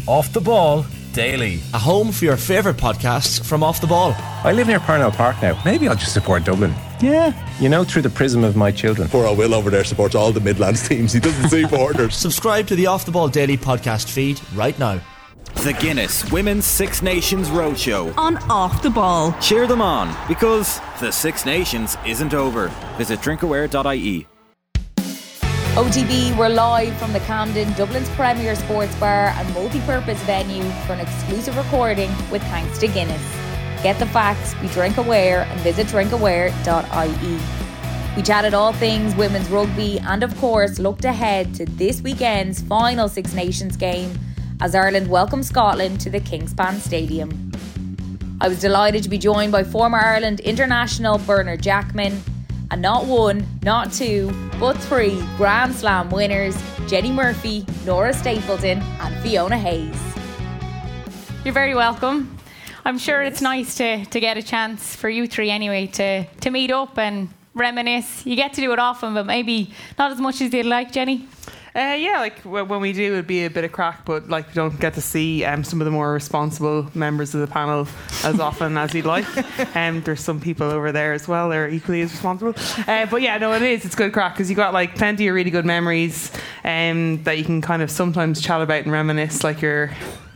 Off the Ball Daily. A home for your favourite podcasts from Off the Ball. I live near Parnell Park now. Maybe I'll just support Dublin. Yeah, through the prism of my children. Poor old Will over there supports all the Midlands teams. He doesn't see borders. Subscribe to the Off the Ball Daily podcast feed right now. The Guinness Women's Six Nations Roadshow on Off the Ball. Cheer them on, because the Six Nations isn't over. Visit drinkaware.ie. OTB were live from the Camden, Dublin's premier sports bar and multi-purpose venue for an exclusive recording with thanks to Guinness. Get the facts, be drink aware and visit drinkaware.ie. We chatted all things women's rugby and of course looked ahead to this weekend's final Six Nations game as Ireland welcomed Scotland to the Kingspan Stadium. I was delighted to be joined by former Ireland international Bernard Jackman and not one, not two, but three Grand Slam winners, Jenny Murphy, Nora Stapleton and Fiona Hayes. You're very welcome. I'm sure it's nice to get a chance for you three anyway to meet up and reminisce. You get to do it often, but maybe not as much as you'd like, Jenny. When we do, it'd be a bit of crack, but we don't get to see some of the more responsible members of the panel as often as you'd like. There's some people over there as well, they're equally as responsible. It's good crack because you got plenty of really good memories that you can kind of sometimes chat about and reminisce like you're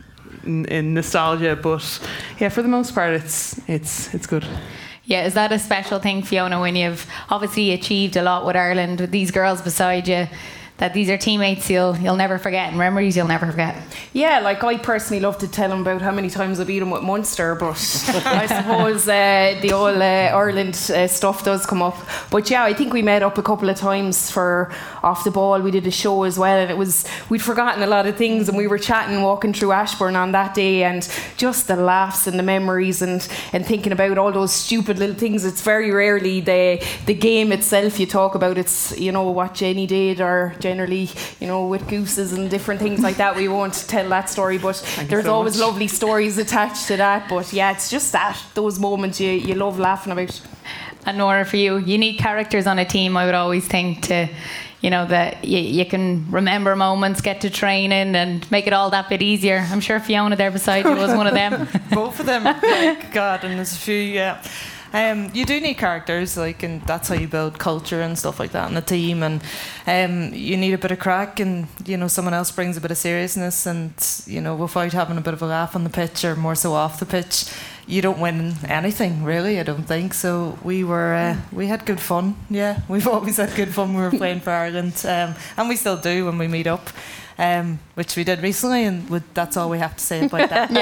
in nostalgia, but yeah, for the most part it's good. Yeah, is that a special thing, Fiona, when you've obviously achieved a lot with Ireland, with these girls beside you, that these are teammates you'll never forget and memories you'll never forget? Yeah, I personally love to tell them about how many times I beat them with Munster, but I suppose the old Ireland stuff does come up. But yeah, I think we met up a couple of times for Off the Ball. We did a show as well, and we'd forgotten a lot of things, and we were chatting, walking through Ashbourne on that day, and just the laughs and the memories and thinking about all those stupid little things. It's very rarely the game itself you talk about. It's what Jenny did, or generally with gooses and different things like that. We won't tell that story, but there's always lovely stories attached to that. But yeah, it's just those moments you love laughing about. And Nora, for you need characters on a team. I would always think to that you can remember moments, get to training and make it all that bit easier. I'm sure Fiona there beside you was one of them. Both of them, God, and there's a few, yeah. You do need characters, and that's how you build culture and stuff like that in a team, and you need a bit of crack, and someone else brings a bit of seriousness, and without having a bit of a laugh on the pitch, or more so off the pitch, you don't win anything really, I don't think. So we had good fun. Yeah, we've always had good fun when we were playing for Ireland, and we still do when we meet up. Which we did recently, and that's all we have to say about that.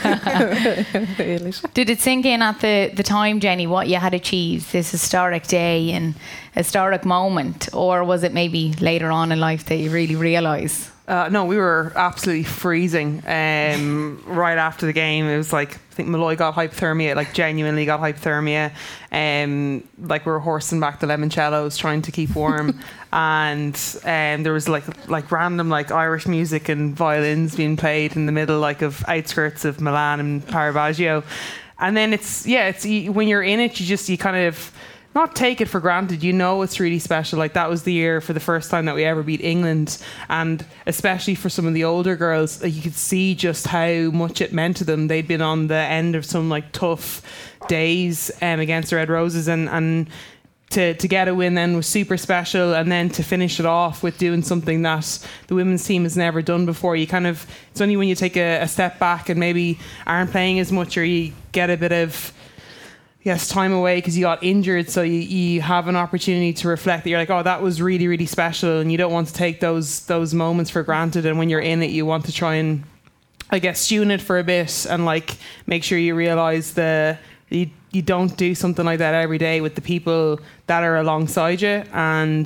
Did it sink in at the time, Jenny, what you had achieved, this historic day and historic moment, or was it maybe later on in life that you really realise? No, we were absolutely freezing right after the game. It was I think Malloy got hypothermia, genuinely got hypothermia. We were horsing back the limoncellos trying to keep warm. And there was random Irish music and violins being played in the middle of outskirts of Milan and Caravaggio. And then it's when you're in it, you kind of not take it for granted. It's really special. That was the year for the first time that we ever beat England, and especially for some of the older girls, you could see just how much it meant to them. They'd been on the end of some tough days against the Red Roses, and to get a win then was super special, and then to finish it off with doing something that the women's team has never done before. It's only when you take a step back and maybe aren't playing as much, or you get a bit of time away because you got injured, so you have an opportunity to reflect that you're that was really, really special, and you don't want to take those moments for granted. And when you're in it, you want to try and stew in it for a bit and make sure you realise you don't do something like that every day with the people that are alongside you. And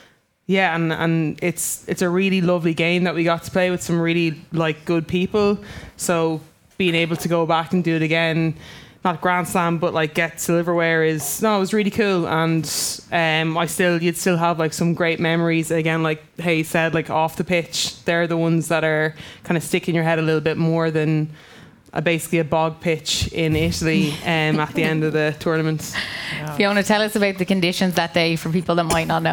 it's a really lovely game that we got to play with some really good people. So being able to go back and do it again, not Grand Slam, but get silverware it was really cool. And you'd still have some great memories again, Hayes said, off the pitch. They're the ones that are kind of stick in your head a little bit more than basically a bog pitch in Italy at the end of the tournament. Fiona, tell us about the conditions that day for people that might not know.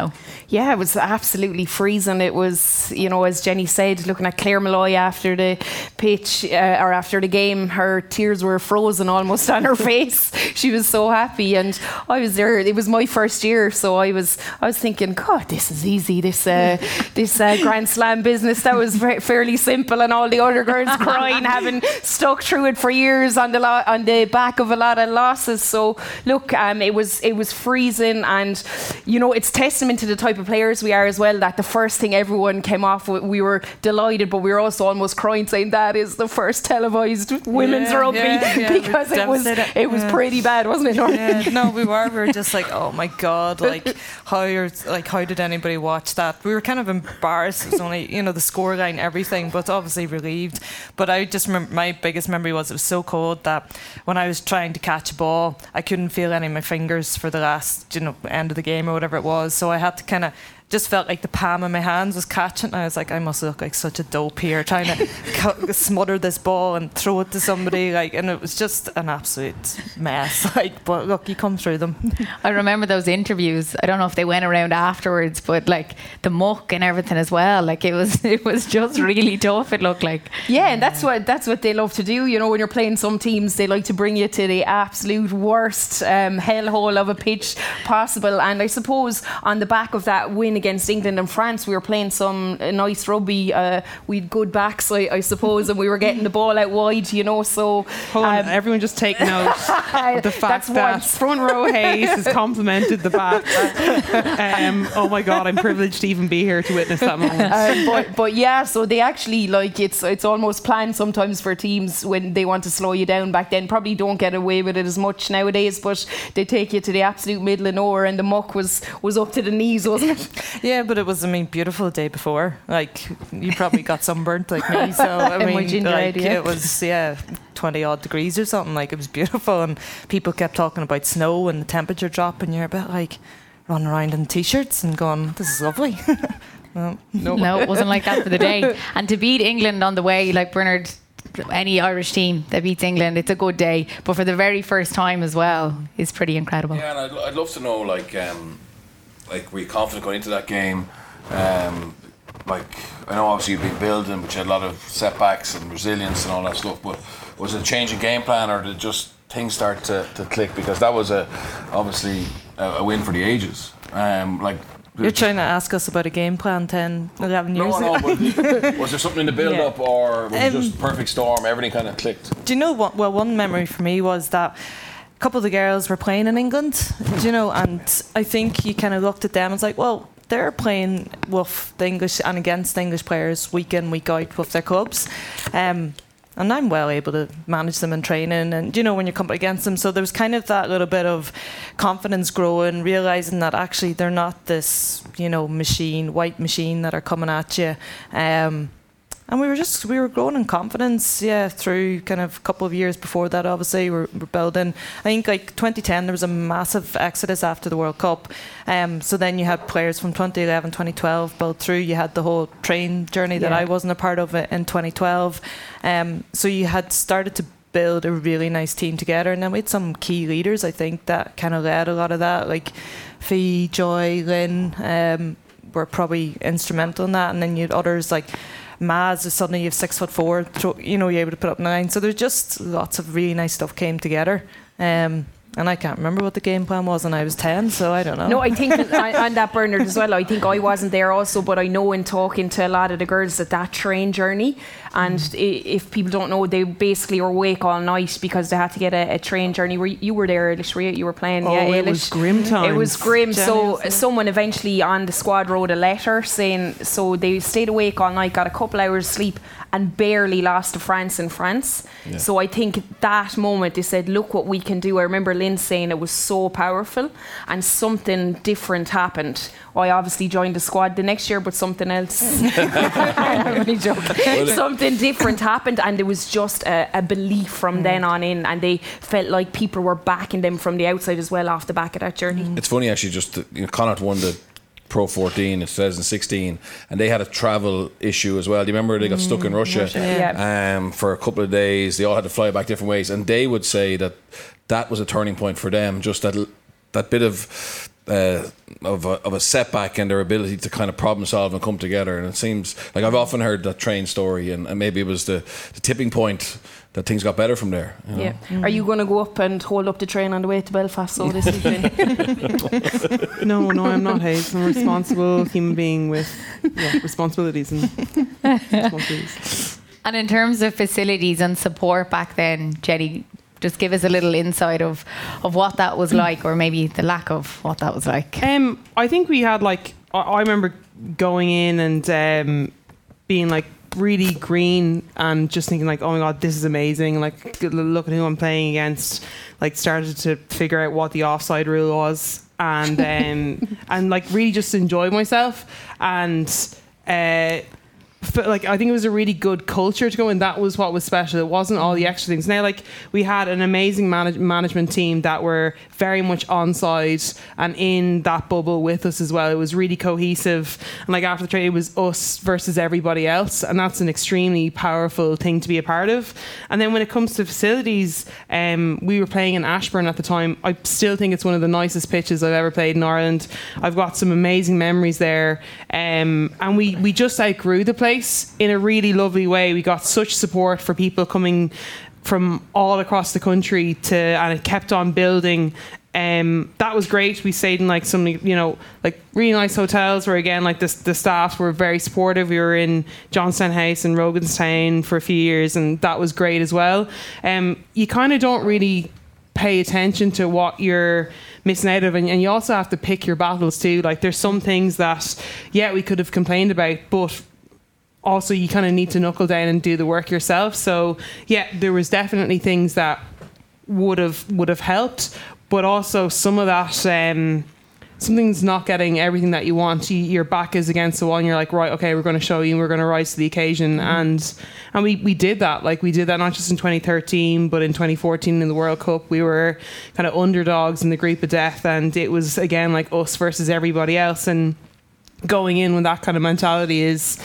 Yeah, it was absolutely freezing. It was, you know, as Jenny said, looking at Claire Malloy after the pitch or after the game, her tears were frozen almost on her face. She was so happy, and I was there. It was my first year, so I was thinking, God, this is easy. This Grand Slam business, that was fairly simple, and all the other girls crying, having stuck through it for years on the back of a lot of losses. So look, it was freezing, and you know, it's testament to the type of players we are as well, that the first thing everyone came off with, we were delighted, but we were also almost crying, saying that is the first televised women's rugby, because it was pretty bad, wasn't it, Norman? Yeah, no, we were just like, oh my God, like how did anybody watch that? We were kind of embarrassed. It was only, you know, the scoreline, everything, but obviously relieved. But I just remember, my biggest memory was it was so cold that when I was trying to catch a ball, I couldn't feel any of my fingers for the last, you know, end of the game or whatever it was. So I had to kind of just felt like the palm of my hands was catching, and I was like, I must look like such a dope here trying to smother this ball and throw it to somebody, like, and it was just an absolute mess. Like, but look, you come through them. I remember those interviews. I don't know if they went around afterwards, but like the muck and everything as well. Like it was just really tough. It looked like. Yeah, and that's what they love to do. You know, when you're playing some teams, they like to bring you to the absolute worst hellhole of a pitch possible. And I suppose on the back of that win against England and France, we were playing some nice rugby. We had good backs, I suppose, and we were getting the ball out wide, you know. So hold on, everyone just take note of the fact that front row Hayes has complimented the back. Oh my God, I'm privileged to even be here to witness that moment. But yeah, so they actually, like, it's almost planned sometimes for teams when they want to slow you down. Back then, probably don't get away with it as much nowadays, but they take you to the absolute middle of nowhere, and the muck was up to the knees, wasn't it? Yeah, but it was, I mean, beautiful the day before. Like, you probably got sunburnt like me, so I mean, like, it was 20 odd degrees or something. Like, it was beautiful, and people kept talking about snow and the temperature drop, and you're a bit like running around in t-shirts and going, this is lovely. No, it wasn't like that for the day. And to beat England on the way, like Bernard, any Irish team that beats England, it's a good day, but for the very first time as well, is pretty incredible. Yeah, and I'd love to know, like were you confident going into that game? Like, I know obviously you've been building, but you had a lot of setbacks and resilience and all that stuff, but was it a change in game plan, or did just things start to click? Because that was obviously a win for the ages. You're trying to ask us about a game plan 10, 11 years ago? No, but was there something in the build-up, or was it just perfect storm, everything kind of clicked? Do you know what? Well, one memory for me was that a couple of the girls were playing in England, do you know, and I think you kind of looked at them and was like, well, they're playing with the English and against the English players week in, week out with their clubs. And I'm well able to manage them in training, and you know, when you come against them, so there was kind of that little bit of confidence growing, realising that actually they're not this, you know, white machine that are coming at you. And we were growing in confidence, through kind of a couple of years before that. Obviously, we're building. I think like 2010, there was a massive exodus after the World Cup. So then you had players from 2011, 2012 build through. You had the whole train journey that I wasn't a part of it in 2012. So you had started to build a really nice team together, and then we had some key leaders, I think, that kind of led a lot of that, like Fee, Joy, Lynn, were probably instrumental in that, and then you had others like Maz, suddenly you have 6'4", you know, you're able to put up 9. So there's just lots of really nice stuff came together. And I can't remember what the game plan was when I was 10, so I don't know. No, I think on that, Bernard, as well, I think I wasn't there also, but I know in talking to a lot of the girls that train journey, and if people don't know, they basically were awake all night because they had to get a train journey. You were there, Eilish, you were playing. It was grim times. It was grim. So someone eventually on the squad wrote a letter saying, so they stayed awake all night, got a couple hours sleep, and barely lost to France in France. Yeah. So I think that moment they said, look what we can do. I remember Lynn saying it was so powerful, and something different happened. I obviously joined the squad the next year, but something else. I'm only joking. Something different happened, and there was just a belief from then on in, and they felt like people were backing them from the outside as well off the back of that journey. It's funny actually, just Connacht won the Pro 14 in 2016, and they had a travel issue as well. Do you remember they got stuck in Russia for a couple of days? They all had to fly back different ways, and they would say that was a turning point for them. Just that bit of of a setback and their ability to kind of problem solve and come together. And it seems like I've often heard that train story, and maybe it was the tipping point that things got better from there. You know? Yeah. Are you going to go up and hold up the train on the way to Belfast this evening? No, I'm not, Hayes. I'm a responsible human being with responsibilities. And in terms of facilities and support back then, Jenny, just give us a little insight of what that was like, or maybe the lack of what that was like. I think we had I remember going in and being really green and just thinking oh my God, this is amazing. Look at who I'm playing against. Started to figure out what the offside rule was, and really just enjoy myself. And I think it was a really good culture to go in. That was what was special. It wasn't all the extra things. Now, we had an amazing management team that were very much on side and in that bubble with us as well. It was really cohesive. And after the trade, it was us versus everybody else. And that's an extremely powerful thing to be a part of. And then when it comes to facilities, we were playing in Ashburn at the time. I still think it's one of the nicest pitches I've ever played in Ireland. I've got some amazing memories there. And we just outgrew the place in a really lovely way. We got such support for people coming from all across the country and it kept on building. That was great. We stayed in some really nice hotels where again the staff were very supportive. We were in Johnstown House and Roganstown for a few years, and that was great as well. You kind of don't really pay attention to what you're missing out of, and you also have to pick your battles too. There's some things that we could have complained about, but also you kind of need to knuckle down and do the work yourself. So there was definitely things that would have helped, but also some of that something's not getting everything that you want. Your back is against the wall and you're like, right, okay, we're going to show you and we're going to rise to the occasion. And we did that. We did that not just in 2013 but in 2014 in the World Cup. We were kind of underdogs in the group of death, and it was again us versus everybody else. And going in with that kind of mentality is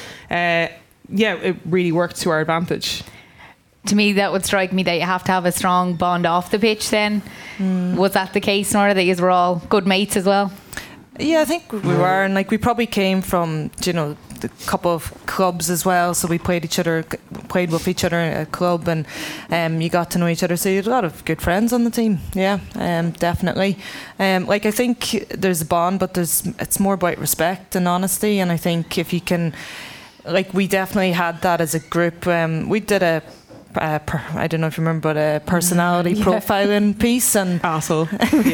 it really worked to our advantage. To me, that would strike me that you have to have a strong bond off the pitch then. Was that the case, Nora, that you were all good mates as well? Yeah, I think we were, and we probably came from the couple of clubs as well, so we played with each other in a club, and you got to know each other, so you had a lot of good friends on the team. Definitely. I think there's a bond, but it's more about respect and honesty, and I think if you can, we definitely had that as a group. We did I don't know if you remember, but a personality profiling piece, and asshole.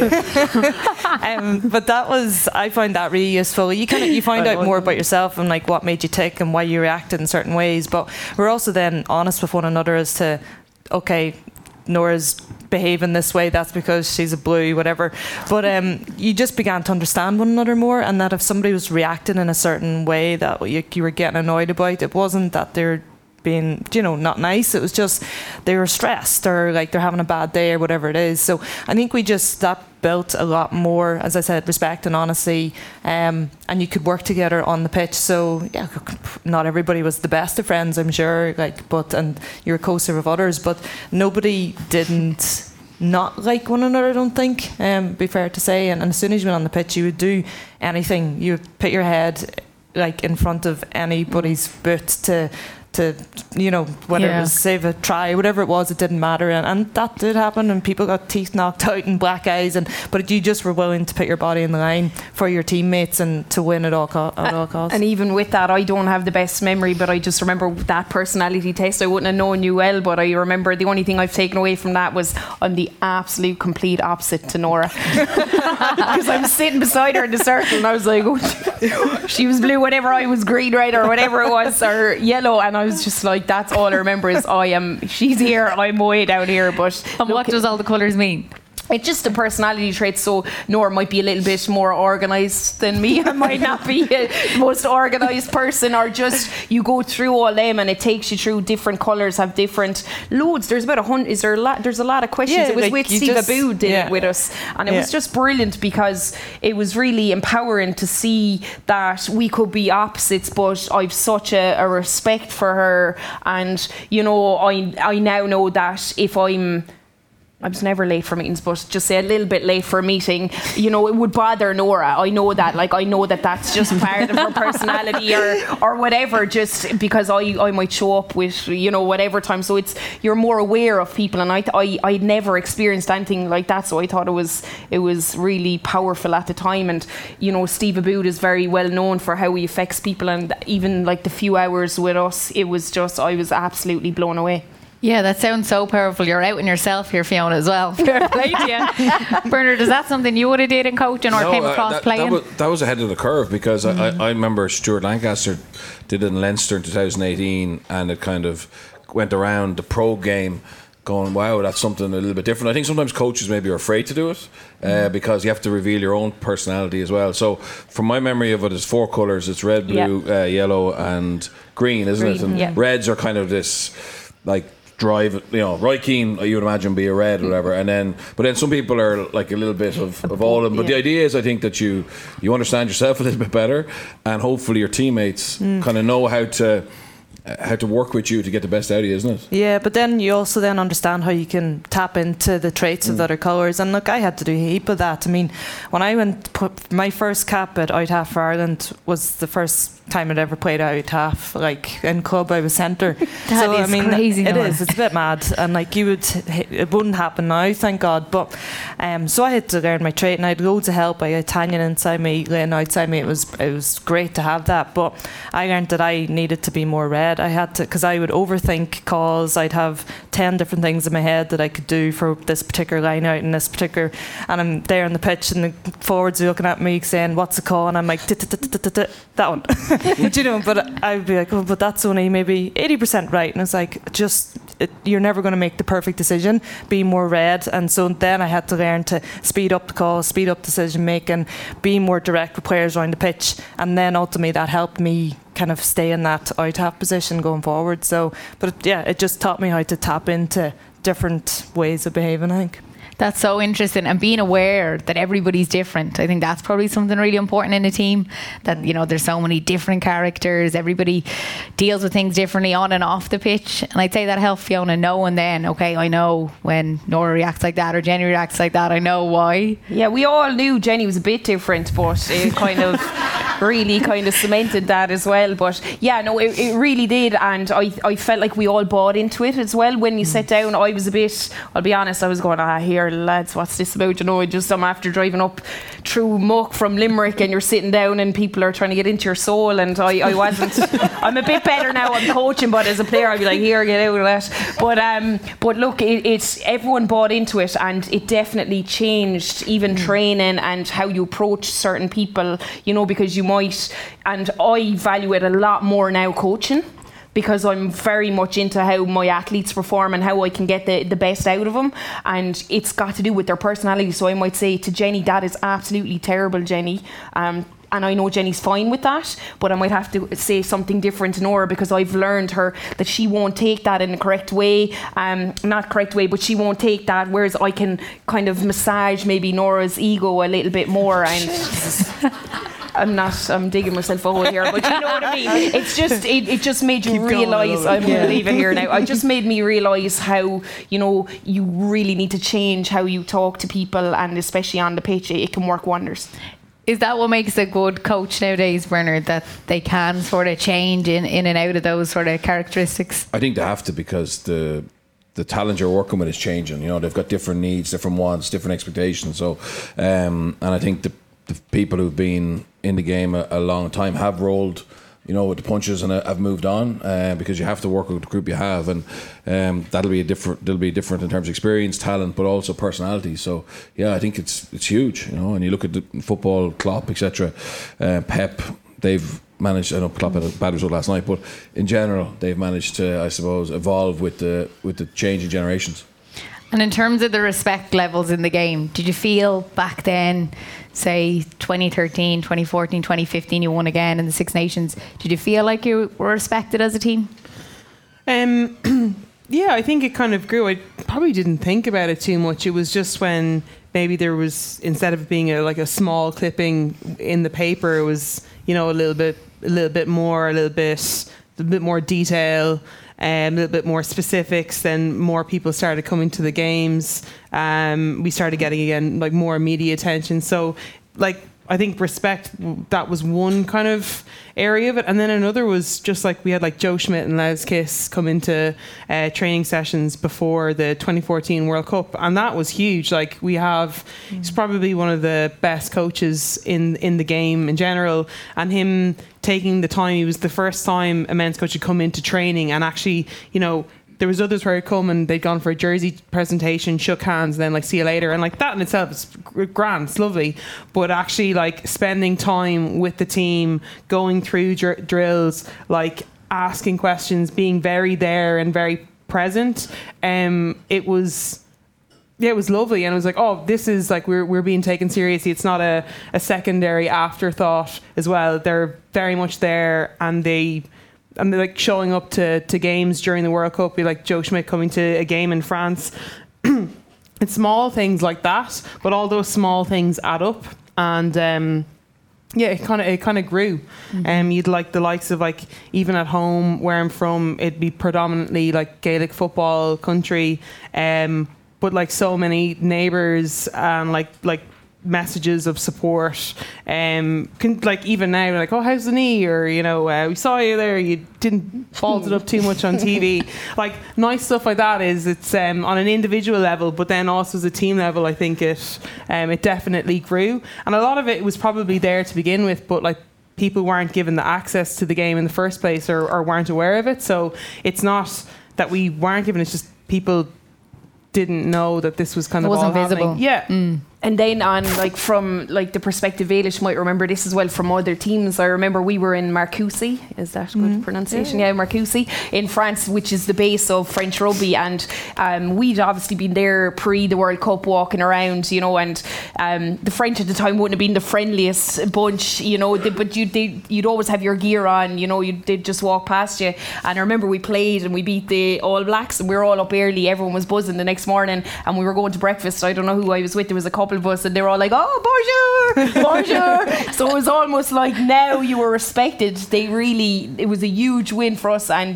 But I find that really useful. You find out more about yourself and what made you tick and why you reacted in certain ways. But we're also then honest with one another as to, okay, Nora's behaving this way, that's because she's a blue, whatever. But you just began to understand one another more, and that if somebody was reacting in a certain way that you were getting annoyed about, it wasn't that they're being not nice, it was just they were stressed or they're having a bad day or whatever it is. So I think that built a lot more, as I said, respect and honesty, and you could work together on the pitch. So not everybody was the best of friends, I'm sure, and you were closer with others, but nobody didn't not like one another, I don't think, be fair to say. And as soon as you went on the pitch, you would do anything. You would put your head in front of anybody's boot to whether it was save a try, whatever it was, it didn't matter, and that did happen, and people got teeth knocked out and black eyes, but you just were willing to put your body in the line for your teammates and to win at all costs. And even with that, I don't have the best memory, but I just remember that personality test. I wouldn't have known you well, but I remember the only thing I've taken away from that was I'm the absolute complete opposite to Nora, because I was sitting beside her in the circle and I was like, oh, she was blue, whatever, I was green, right, or whatever it was, or yellow, and I was just that's all I remember is she's here, I'm way down here. But what does all the colours mean? It's just a personality trait. So Nora might be a little bit more organised than me. I might not be the most organised person, or just you go through all them and it takes you through different colours, have different loads. There's about 100. There's a lot of questions. It was with Steve Abu did it with us, and it was just brilliant because it was really empowering to see that we could be opposites, but I've such a respect for her, and I now know that if I'm I was never late for meetings, but just say a little bit late for a meeting, you know, it would bother Nora. I know that. Like, I know that that's just part of her personality or whatever, just because I might show up with, you know, whatever time. So you're more aware of people, and I'd never experienced anything like that, so I thought it was really powerful at the time. And, you know, Steve Aboud is very well known for how he affects people, and even like the few hours with us, it was just, I was absolutely blown away. Yeah, that sounds so powerful. You're outing yourself here, Fiona, as well. Fair play to you. Bernard, is that something you would have did in coaching or came across playing? That was ahead of the curve, because I remember Stuart Lancaster did it in Leinster in 2018, and it kind of went around the pro game going, wow, that's something a little bit different. I think sometimes coaches maybe are afraid to do it because you have to reveal your own personality as well. So from my memory of it, it's 4 colours. It's red, blue, yellow and green, isn't it? And reds are kind of this, like, drive, you know, Roy Keane, you would imagine, be a red or whatever, but then some people are like a little bit of all of them. But the idea is, I think, that you understand yourself a little bit better, and hopefully your teammates kind of know how to work with you to get the best out of you, isn't it? Yeah, but then you also then understand how you can tap into the traits of the other colours. And look, I had to do a heap of that. I mean, when I went to put my first cap at out half for Ireland was the first time I'd ever played out half, like in club I was centre. So I mean, crazy. It is. It's a bit mad, and like it wouldn't happen now, thank God. But so I had to learn my trait, and I had loads of help. I had Tanya inside me, Lynn outside me. It was great to have that. But I learned that I needed to be more red. I had to, because I would overthink calls. I'd have 10 different things in my head that I could do for this particular line out and this particular. And I'm there on the pitch, and the forwards are looking at me saying, "What's the call?" And I'm like, "That one." But you know, but I'd be like, "Oh, but that's only maybe 80% right." And it's like, you're never going to make the perfect decision. Be more red. And so then I had to learn to speed up the call, speed up decision making, be more direct with players around the pitch, and then ultimately that helped me kind of stay in that out half position going forward. So, but it just taught me how to tap into different ways of behaving, I think. That's so interesting, and being aware that everybody's different. I think that's probably something really important in a team, that, you know, there's so many different characters, everybody deals with things differently on and off the pitch. And I'd say that helped Fiona know, and then, okay, I know when Nora reacts like that or Jenny reacts like that, I know why. Yeah, we all knew Jenny was a bit different, but it kind of really kind of cemented that as well. But yeah, no, it really did, and I felt like we all bought into it as well. When you sat down, I was a bit, I'll be honest, I was going, here lads, what's this about? You know, I'm after driving up through muck from Limerick, and you're sitting down and people are trying to get into your soul, and I wasn't. I'm a bit better now, I'm coaching, but as a player I'd be like, here, get out of that. But look, it's everyone bought into it, and it definitely changed even training and how you approach certain people, you know, because you might, and I value it a lot more now coaching, because I'm very much into how my athletes perform and how I can get the best out of them, and it's got to do with their personality. So I might say to Jenny, that is absolutely terrible, Jenny, and I know Jenny's fine with that, but I might have to say something different to Nora, because I've learned her that she won't take that in the correct way, not correct way, but she won't take that, whereas I can kind of massage maybe Nora's ego a little bit more. And I'm digging myself a hole here, but you know what I mean. It's just it just made you realise. I'm leaving here now. It just made me realise how, you know, you really need to change how you talk to people, and especially on the pitch, it can work wonders. Is that what makes a good coach nowadays, Bernard, that they can sort of change in and out of those sort of characteristics? I think they have to, because the talent you're working with is changing. You know, they've got different needs, different wants, different expectations. So, and I think the people who've been in the game a long time have rolled, you know, with the punches, and have moved on, because you have to work with the group you have, and they'll be different in terms of experience, talent, but also personality. So yeah, I think it's huge, you know. And you look at the football, Klopp, etc., Pep, they've managed. I know Klopp had a bad result last night, but in general, they've managed to, I suppose, evolve with the changing generations. And in terms of the respect levels in the game, did you feel back then, say 2013, 2014, 2015, you won again in the Six Nations, did you feel like you were respected as a team? Yeah, I think it kind of grew. I probably didn't think about it too much. It was just when maybe there was, instead of being a small clipping in the paper, it was, you know, a little bit more detail. a little bit more specifics, then more people started coming to the games. We started getting, again, like more media attention. So, like, I think respect, that was one kind of area of it. And then another was just like we had like Joe Schmidt and Les Kiss come into training sessions before the 2014 World Cup. And that was huge. Like we have, he's probably one of the best coaches in the game in general. And him taking the time, he was the first time a men's coach had come into training and actually, you know, there was others where he'd come and they'd gone for a jersey presentation, shook hands, and then like see you later, and like that in itself is grand, it's lovely. But actually, like spending time with the team, going through drills, like asking questions, being very there and very present, it was lovely, and it was like, oh, this is like we're being taken seriously. It's not a secondary afterthought as well. They're very much there, and they're like showing up to games during the World Cup. Be like Joe Schmidt coming to a game in France. It's small things like that, but all those small things add up, and it kind of grew. You'd like the likes of like, even at home where I'm from, it'd be predominantly like Gaelic football country, but like so many neighbours and like messages of support, like even now, like, oh, how's the knee, or you know, we saw you there, you didn't vault it up too much on TV. Like nice stuff like that. It's on an individual level, but then also as a team level, I think it definitely grew, and a lot of it was probably there to begin with, but like people weren't given the access to the game in the first place, or weren't aware of it. So it's not that we weren't given, it's just people didn't know that this was kind of wasn't all visible. Yeah. And then on like from like the perspective, Eilish might remember this as well from other teams. I remember we were in Marcoussis, is that good pronunciation? Yeah, Marcoussis in France, which is the base of French rugby, and we'd obviously been there pre the World Cup, walking around, you know, and the French at the time wouldn't have been the friendliest bunch, you know, but you'd always have your gear on, you know, they'd just walk past you. And I remember we played and we beat the All Blacks, and we were all up early, everyone was buzzing the next morning, and we were going to breakfast. I don't know who I was with, there was a couple of us, and they were all like, oh, bonjour, bonjour. So it was almost like now you were respected. It was a huge win for us, and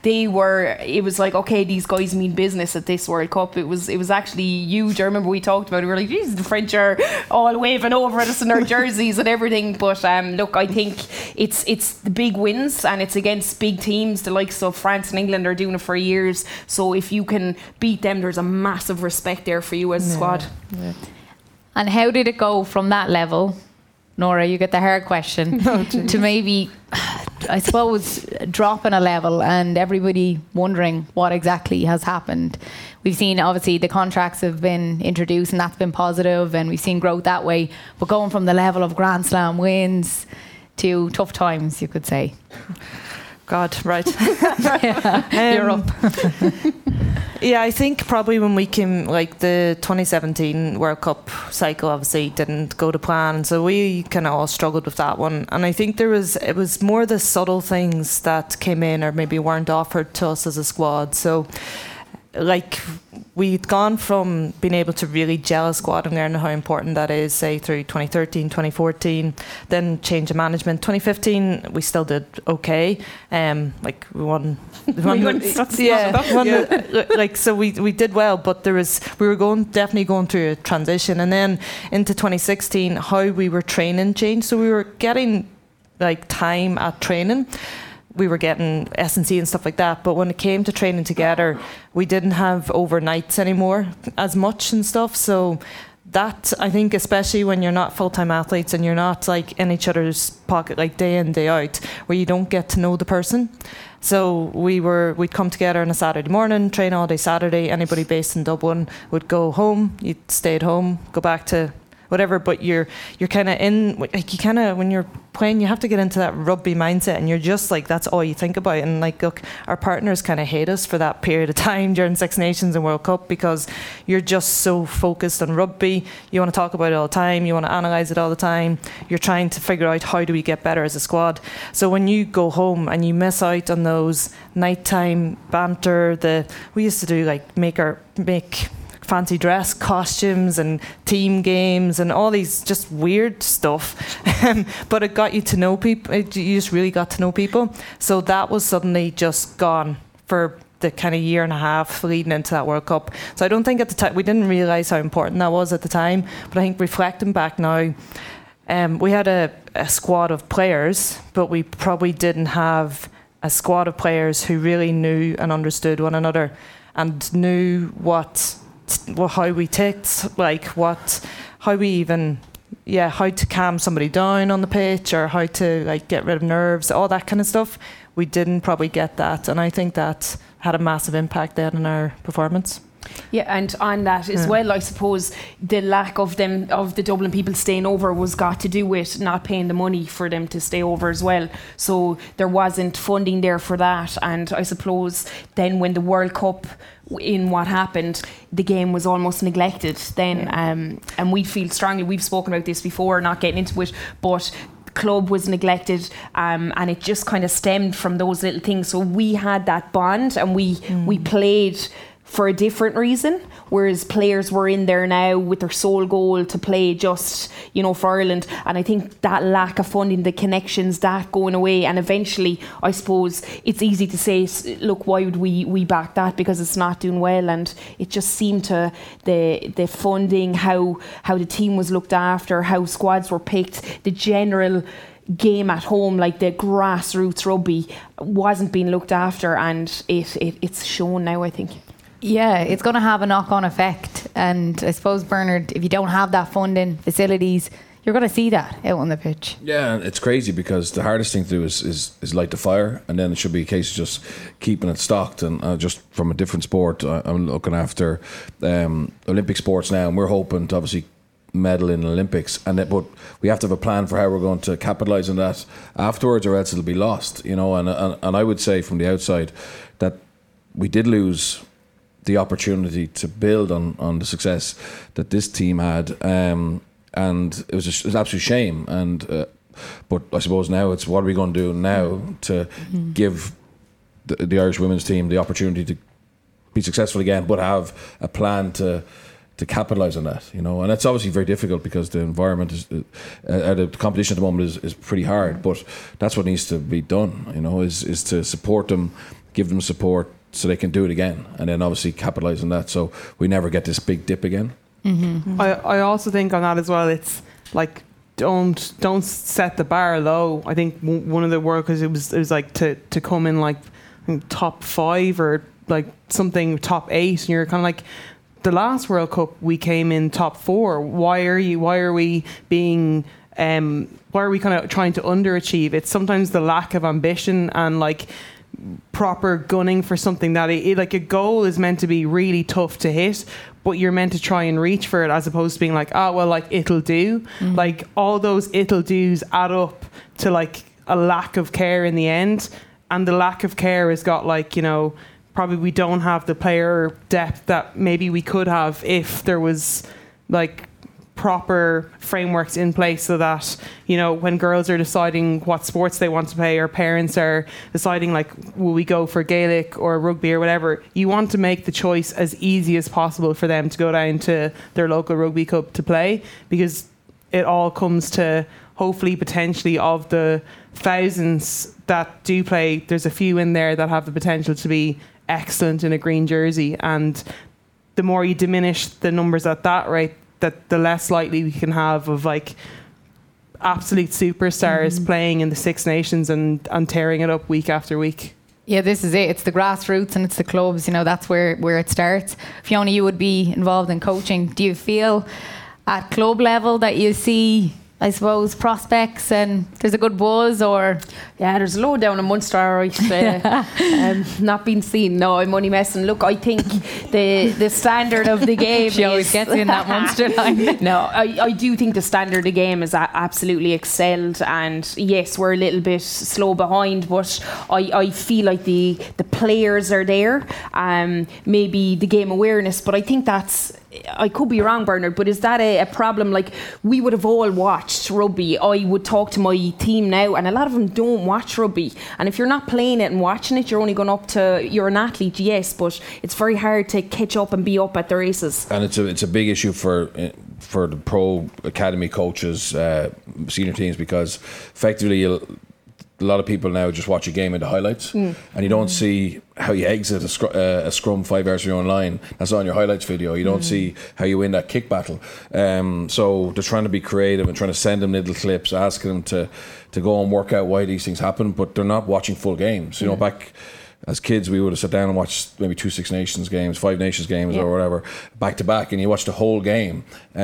it was like, okay, these guys mean business at this World Cup. It was actually huge. I remember we talked about it, we were like, geez, the French are all waving over at us in their jerseys and everything. But look, I think it's the big wins, and it's against big teams. The likes of France and England are doing it for years, so if you can beat them, there's a massive respect there for you as a squad. Yeah. And how did it go from that level, Nora, you get the hard question, to maybe, I suppose, dropping a level and everybody wondering what exactly has happened? We've seen, obviously, the contracts have been introduced and that's been positive, and we've seen growth that way. But going from the level of Grand Slam wins to tough times, you could say. God, right. You're up. Yeah, I think probably when we came, like the 2017 World Cup cycle obviously didn't go to plan, so we kind of all struggled with that one. And I think it was more the subtle things that came in or maybe weren't offered to us as a squad. So like we'd gone from being able to really gel a squad and learning how important that is, say through 2013, 2014, then change of management. 2015 we still did okay, like we won like, so we did well, but we were definitely going through a transition. And then into 2016, how we were training changed, so we were getting like time at training. We were getting S&C and stuff like that, but when it came to training together, we didn't have overnights anymore as much and stuff. So that, I think, especially when you're not full-time athletes and you're not like in each other's pocket like day in, day out, where you don't get to know the person. So we'd come together on a Saturday morning, train all day Saturday. Anybody based in Dublin would go home, you'd stay at home, go back to whatever, but you're kind of in, like, you kind of, when you're playing, you have to get into that rugby mindset, and you're just like, that's all you think about. And like, look, our partners kind of hate us for that period of time during Six Nations and World Cup, because you're just so focused on rugby. You want to talk about it all the time, you want to analyse it all the time, you're trying to figure out how do we get better as a squad. So when you go home and you miss out on those nighttime banter, we used to do like make fancy dress costumes and team games and all these just weird stuff, but it got you to know people. You just really got to know people. So that was suddenly just gone for the kind of year and a half leading into that World Cup. So I don't think at the time, we didn't realise how important that was at the time, but I think reflecting back now, we had a squad of players, but we probably didn't have a squad of players who really knew and understood one another and knew how we ticked, like how to calm somebody down on the pitch, or how to like get rid of nerves, all that kind of stuff. We didn't probably get that, and I think that had a massive impact then on our performance. Yeah, and on that as well, I suppose the lack of the Dublin people staying over was got to do with not paying the money for them to stay over as well. So there wasn't funding there for that, and I suppose then when the World Cup in what happened, the game was almost neglected then, and we feel strongly, we've spoken about this before, not getting into it, but club was neglected, and it just kind of stemmed from those little things. So we had that bond, and we played for a different reason, whereas players were in there now with their sole goal to play just, for Ireland. And I think that lack of funding, the connections, that going away, and eventually I suppose it's easy to say, look, why would we back that, because it's not doing well. And it just seemed to the funding, how the team was looked after, how squads were picked, the general game at home, like the grassroots rugby, wasn't being looked after, and it's shown now, I think. Yeah, it's going to have a knock-on effect, and I suppose, Bernard, if you don't have that funding, facilities, you're going to see that out on the pitch. Yeah, it's crazy, because the hardest thing to do is light the fire, and then it should be a case of just keeping it stocked. And just from a different sport, I'm looking after Olympic sports now, and we're hoping to obviously medal in the Olympics, but we have to have a plan for how we're going to capitalise on that afterwards, or else it'll be lost. And I would say from the outside that we did lose the opportunity to build on the success that this team had, and it was an absolute shame. And but I suppose now it's, what are we going to do now to give the Irish women's team the opportunity to be successful again, but have a plan to capitalise on that, and it's obviously very difficult, because the environment is the competition at the moment is pretty hard, but that's what needs to be done, is to support them, give them support, so they can do it again, and then obviously capitalise on that, so we never get this big dip again. I also think on that as well, it's like, don't set the bar low. I think one of the work, because it was like to come in like top 5 or like something top 8, and you're kind of like, the last World Cup we came in top 4. Why are we being why are we kind of trying to underachieve? It's sometimes the lack of ambition and like proper gunning for something that like a goal is meant to be really tough to hit, but you're meant to try and reach for it, as opposed to being like, like it'll do. Like all those it'll do's add up to like a lack of care in the end, and the lack of care has got like, probably we don't have the player depth that maybe we could have if there was like proper frameworks in place, so that when girls are deciding what sports they want to play, or parents are deciding like, will we go for Gaelic or rugby or whatever, you want to make the choice as easy as possible for them to go down to their local rugby club to play, because it all comes to, hopefully potentially, of the thousands that do play, there's a few in there that have the potential to be excellent in a green jersey, and the more you diminish the numbers at that rate, that the less likely we can have of like absolute superstars playing in the Six Nations and tearing it up week after week. Yeah, this is it. It's the grassroots and it's the clubs. That's where it starts. Fiona, you would be involved in coaching. Do you feel at club level that you see, I suppose, prospects and there's a good buzz, or? Yeah, there's a load down in Munster, right? Not being seen. No, I'm only messing. Look, I think the standard of the game she always gets in that Munster line. No, I do think the standard of the game is absolutely excelled, and yes, we're a little bit slow behind, but I feel like the players are there. Maybe the game awareness, but I think that's, I could be wrong, Bernard, but is that a problem? Like, we would have all watched rugby. I would talk to my team now, and a lot of them don't watch rugby. And if you're not playing it and watching it, you're only going up to, you're an athlete, yes, but it's very hard to catch up and be up at the races. And it's a big issue for the pro academy coaches, senior teams, because effectively a lot of people now just watch a game in the highlights, and you don't see how you exit a scrum 5 yards from your own line. That's on your highlights video. You don't see how you win that kick battle. So they're trying to be creative and trying to send them little clips, asking them to go and work out why these things happen, but they're not watching full games. You know, back as kids, we would have sat down and watched maybe 2 Six Nations games, 5 Nations games, or whatever, back to back, and you watch the whole game,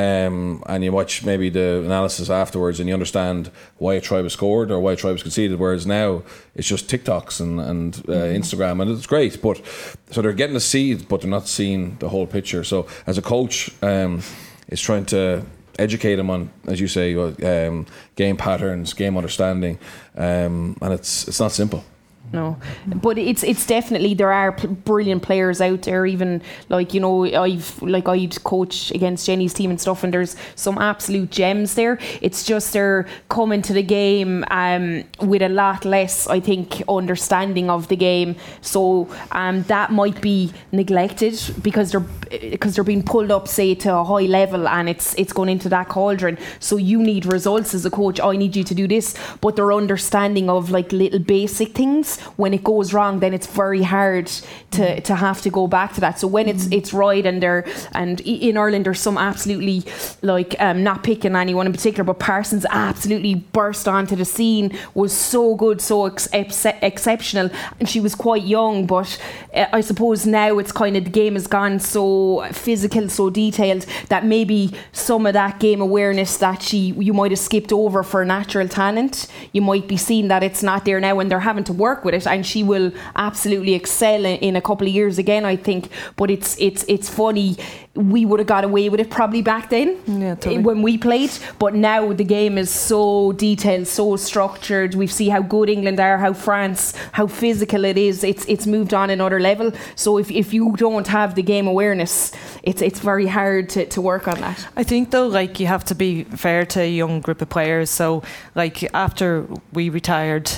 and you watch maybe the analysis afterwards, and you understand why a tribe has scored or why a tribe has conceded. Whereas now it's just TikToks and Instagram, and it's great. But so they're getting to see it, but they're not seeing the whole picture. So as a coach, it's trying to educate them on, as you say, game patterns, game understanding, and it's not simple. No, but it's definitely, there are brilliant players out there. Even like, you know, I'd coach against Jenny's team and stuff, and there's some absolute gems there. It's just they're coming to the game with a lot less, I think, understanding of the game. So that might be neglected because they're being pulled up, say, to a high level, and it's going into that cauldron. So you need results as a coach. I need you to do this, but their understanding of like little basic things, when it goes wrong, then it's very hard to have to go back to that. So when it's right, and in Ireland there's some absolutely, like, not picking anyone in particular, but Parsons absolutely burst onto the scene, was so good, so exceptional, and she was quite young. But I suppose now it's kind of, the game has gone so physical, so detailed, that maybe some of that game awareness that you might have skipped over for natural talent, you might be seeing that it's not there now, and they're having to work with it, and she will absolutely excel in a couple of years again, I think. But it's funny, we would have got away with it probably back then, when we played, but now the game is so detailed, so structured. We see how good England are, how France, how physical it is. It's moved on another level. So if you don't have the game awareness, it's very hard to work on that. I think though, like, you have to be fair to a young group of players. So like, after we retired,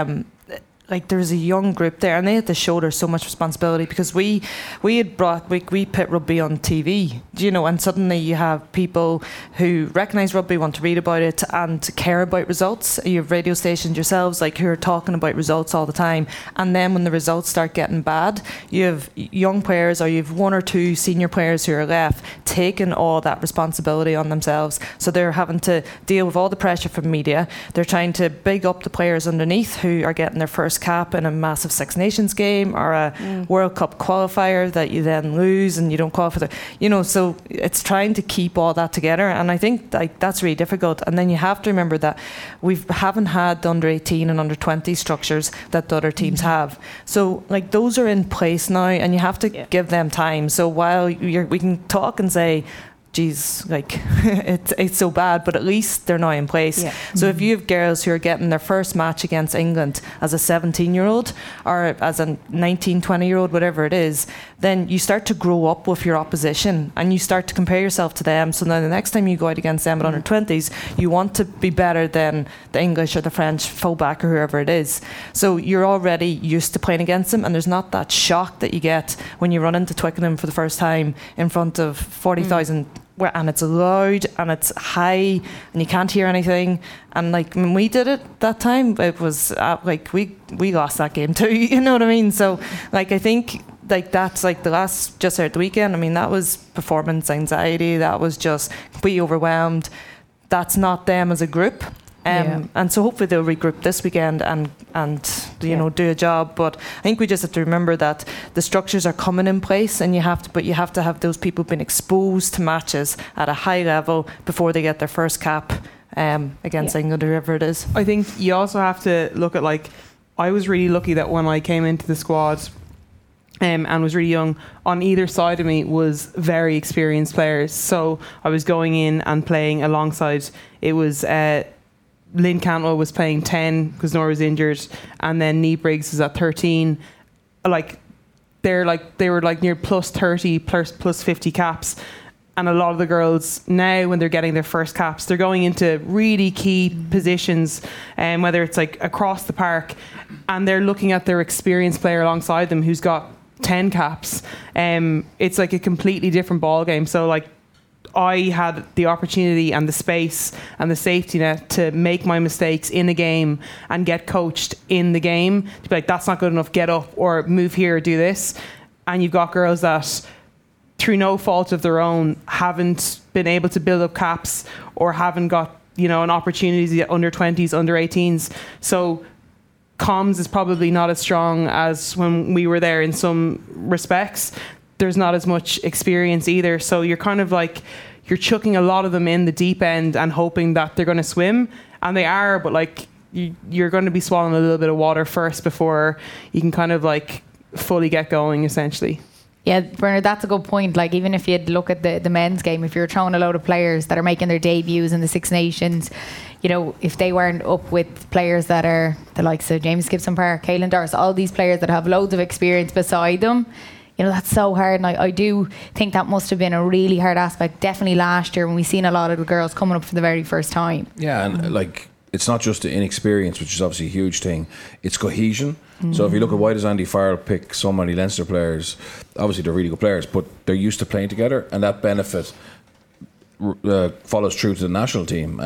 like, there was a young group there, and they had to shoulder so much responsibility, because we put rugby on TV, you know, and suddenly you have people who recognise rugby, want to read about it and care about results. You have radio stations yourselves, like, who are talking about results all the time, and then when the results start getting bad, you have young players, or you have 1 or 2 senior players who are left taking all that responsibility on themselves. So they're having to deal with all the pressure from media. They're trying to big up the players underneath who are getting their first cap in a massive Six Nations game, or a World Cup qualifier that you then lose and you don't qualify, you know. So it's trying to keep all that together, and I think, like, that's really difficult. And then you have to remember that we haven't had the under 18 and under 20 structures that the other teams have. So, like, those are in place now, and you have to give them time. So while we can talk and say, geez, like, it's so bad, but at least they're now in place. So if you have girls who are getting their first match against England as a 17-year-old or as a 19, 20-year-old, whatever it is, then you start to grow up with your opposition, and you start to compare yourself to them. So now the next time you go out against them at under 20s, you want to be better than the English or the French fullback or whoever it is. So you're already used to playing against them, and there's not that shock that you get when you run into Twickenham for the first time in front of 40,000, and it's loud and it's high and you can't hear anything. And like, when we did it that time, it was like we lost that game too, you know what I mean? So like, I think like that's like the last, just out the weekend, I mean, that was performance anxiety, that was just completely overwhelmed. That's not them as a group. And so hopefully they'll regroup this weekend and you know, do a job. But I think we just have to remember that the structures are coming in place, and you have to have those people being exposed to matches at a high level before they get their first cap against England or whoever it is. I think you also have to look at, like, I was really lucky that when I came into the squad and was really young, on either side of me was very experienced players. So I was going in and playing alongside, it was Lynn Cantwell was playing 10 because Nora was injured, and then Nee Briggs was at 13. Like, they were like near plus 30, plus 50 caps. And a lot of the girls now, when they're getting their first caps, they're going into really key positions, whether it's like across the park, and they're looking at their experienced player alongside them who's got 10 caps. It's like a completely different ball game. So like, I had the opportunity and the space and the safety net to make my mistakes in a game and get coached in the game, to be like, that's not good enough, get up, or move here, do this. And you've got girls that, through no fault of their own, haven't been able to build up caps or haven't got, an opportunity at under 20s, under 18s. So comms is probably not as strong as when we were there in some respects. There's not as much experience either. So you're kind of like, you're chucking a lot of them in the deep end and hoping that they're going to swim. And they are, but like you're going to be swallowing a little bit of water first before you can kind of like fully get going, essentially. Yeah, Bernard, that's a good point. Like, even if you look at the men's game, if you're throwing a load of players that are making their debuts in the Six Nations, if they weren't up with players that are the likes of James Gibson Park, Caelan Doris, all these players that have loads of experience beside them, that's so hard. And I do think that must have been a really hard aspect, definitely last year when we seen a lot of the girls coming up for the very first time. Yeah, and it's not just the inexperience, which is obviously a huge thing, it's cohesion. So if you look at why does Andy Farrell pick so many Leinster players, obviously they're really good players, but they're used to playing together, and that benefit follows through to the national team.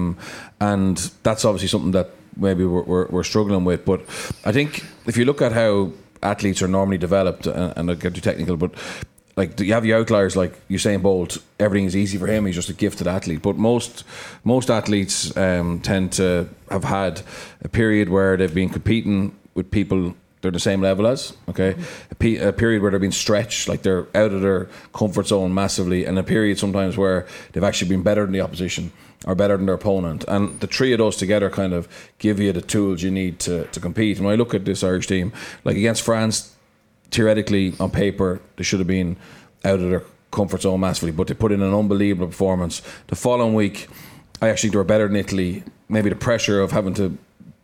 And that's obviously something that maybe we're struggling with. But I think if you look at how athletes are normally developed, and I'll get too technical, but like you have the outliers like Usain Bolt, everything is easy for him, he's just a gifted athlete. But most athletes tend to have had a period where they've been competing with people they're the same level as, okay? A period where they're being stretched, like they're out of their comfort zone massively, and a period sometimes where they've actually been better than the opposition or better than their opponent. And the three of those together kind of give you the tools you need to compete. And when I look at this Irish team, like against France, theoretically, on paper, they should have been out of their comfort zone massively, but they put in an unbelievable performance. The following week, I actually think they were better than Italy. Maybe the pressure of having to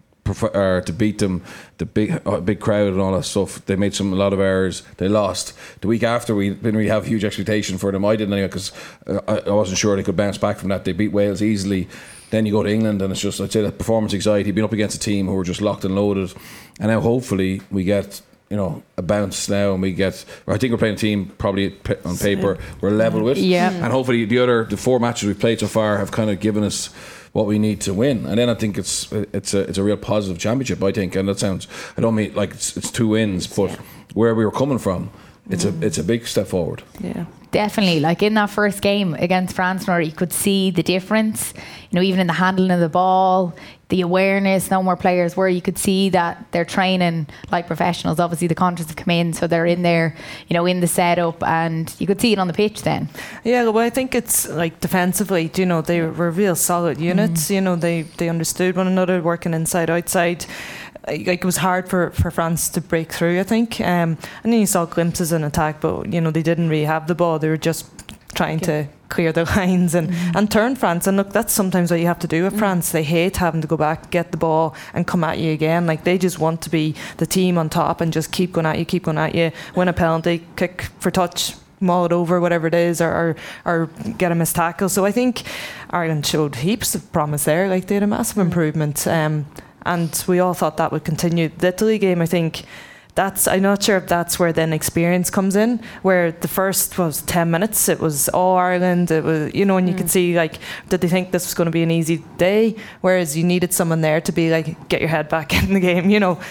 beat them, the big crowd and all that stuff, they made a lot of errors, they lost. The week after, we didn't really have huge expectation for them. I didn't anyway, because I wasn't sure they could bounce back from that. They beat Wales easily. Then you go to England and it's just, I'd say, that performance anxiety, being up against a team who were just locked and loaded. And now hopefully we get a bounce now, and I think we're playing a team probably on paper we're level with. Yeah. And hopefully the four matches we've played so far have kind of given us what we need to win, and then I think it's a real positive championship, I think. And that sounds, I don't mean like it's two wins, but where we were coming from, it's a big step forward. Yeah, definitely. Like in that first game against France, you could see the difference, even in the handling of the ball, the awareness. No more players where you could see that they're training like professionals. Obviously the contracts have come in, so they're in there, in the setup, and you could see it on the pitch then. Yeah, well, I think it's like defensively, they were real solid units. They understood one another, working inside, outside. Like it was hard for France to break through, I think. And then you saw glimpses in attack, but they didn't really have the ball. They were just trying to clear the lines and turn France. And look, that's sometimes what you have to do with France. They hate having to go back, get the ball and come at you again. Like they just want to be the team on top and just keep going at you, win a penalty, kick for touch, maul it over, whatever it is, or get a missed tackle. So I think Ireland showed heaps of promise there. Like they had a massive improvement, and we all thought that would continue. The Italy game, I think, I'm not sure if that's where then experience comes in, where the first was 10 minutes, it was all Ireland, it was, and you could see, like, did they think this was going to be an easy day? Whereas you needed someone there to be like, get your head back in the game,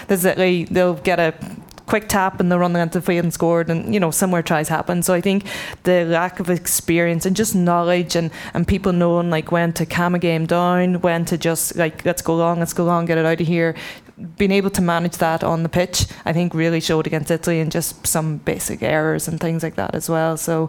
they'll get a quick tap and they'll run into the field and scored, and somewhere tries happen. So I think the lack of experience and just knowledge and people knowing like when to calm a game down, when to just like let's go long, get it out of here, being able to manage that on the pitch, I think really showed against Italy, and just some basic errors and things like that as well. So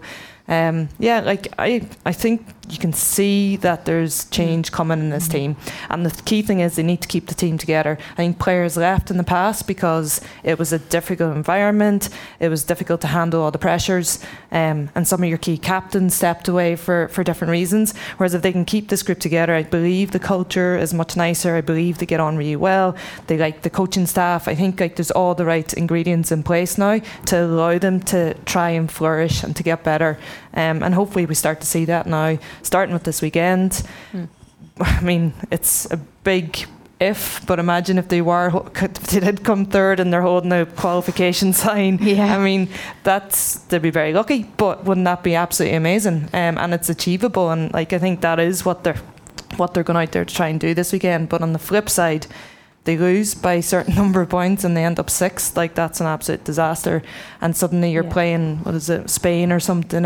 I think you can see that there's change coming in this team, and the key thing is they need to keep the team together. I think players left in the past because it was a difficult environment, it was difficult to handle all the pressures, and some of your key captains stepped away for different reasons. Whereas if they can keep this group together, I believe the culture is much nicer. I believe they get on really well. They like the coaching staff. I think like there's all the right ingredients in place now to allow them to try and flourish and to get better. And hopefully we start to see that now, starting with this weekend. I mean, it's a big but imagine if they did come third and they're holding a qualification sign. Yeah. I mean, they'd be very lucky, but wouldn't that be absolutely amazing? And it's achievable, and like I think that is what they're going out there to try and do this weekend. But on the flip side, they lose by a certain number of points and they end up 6th. Like, that's an absolute disaster. And suddenly you're playing, what is it, Spain or something,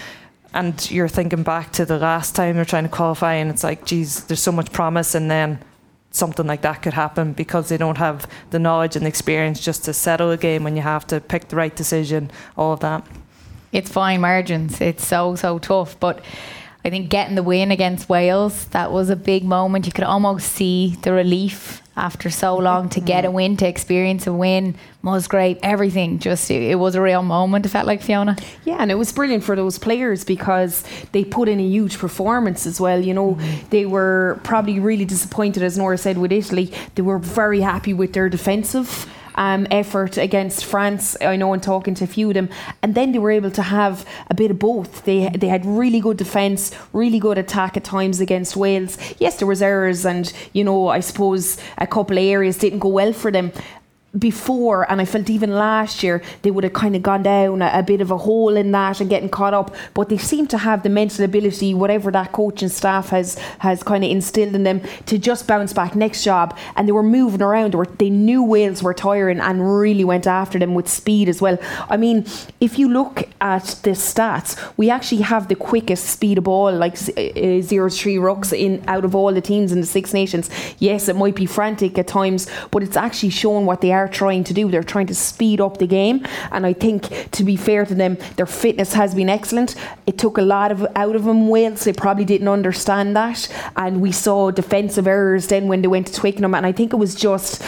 and you're thinking back to the last time they're trying to qualify, and it's like, geez, there's so much promise, and then something like that could happen because they don't have the knowledge and experience just to settle a game when you have to pick the right decision, all of that. It's fine margins. It's so tough, but I think getting the win against Wales, that was a big moment. You could almost see the relief after so long to get a win, to experience a win. Musgrave, everything, just it was a real moment, it felt like, Fiona. Yeah, and it was brilliant for those players because they put in a huge performance as well. You know, they were probably really disappointed, as Nora said, with Italy. They were very happy with their defensive effort against France, I know, in talking to a few of them, and then they were able to have a bit of both. They had really good defence, really good attack at times against Wales. Yes, there was errors, and you know, I suppose a couple of areas didn't go well for them before, and I felt even last year they would have kind of gone down a bit of a hole in that and getting caught up, but they seem to have the mental ability, whatever that coaching staff has kind of instilled in them, to just bounce back next job. And they were moving around, they knew Wales were tiring and really went after them with speed as well. I mean, if you look at the stats, we actually have the quickest speed of ball, like 0-3 rucks out of all the teams in the Six Nations. Yes, it might be frantic at times, but it's actually shown what they are trying to do. They're trying to speed up the game, and I think, to be fair to them, their fitness has been excellent. It took a lot out of them, Wales. They probably didn't understand that, and we saw defensive errors then when they went to Twickenham, and I think it was just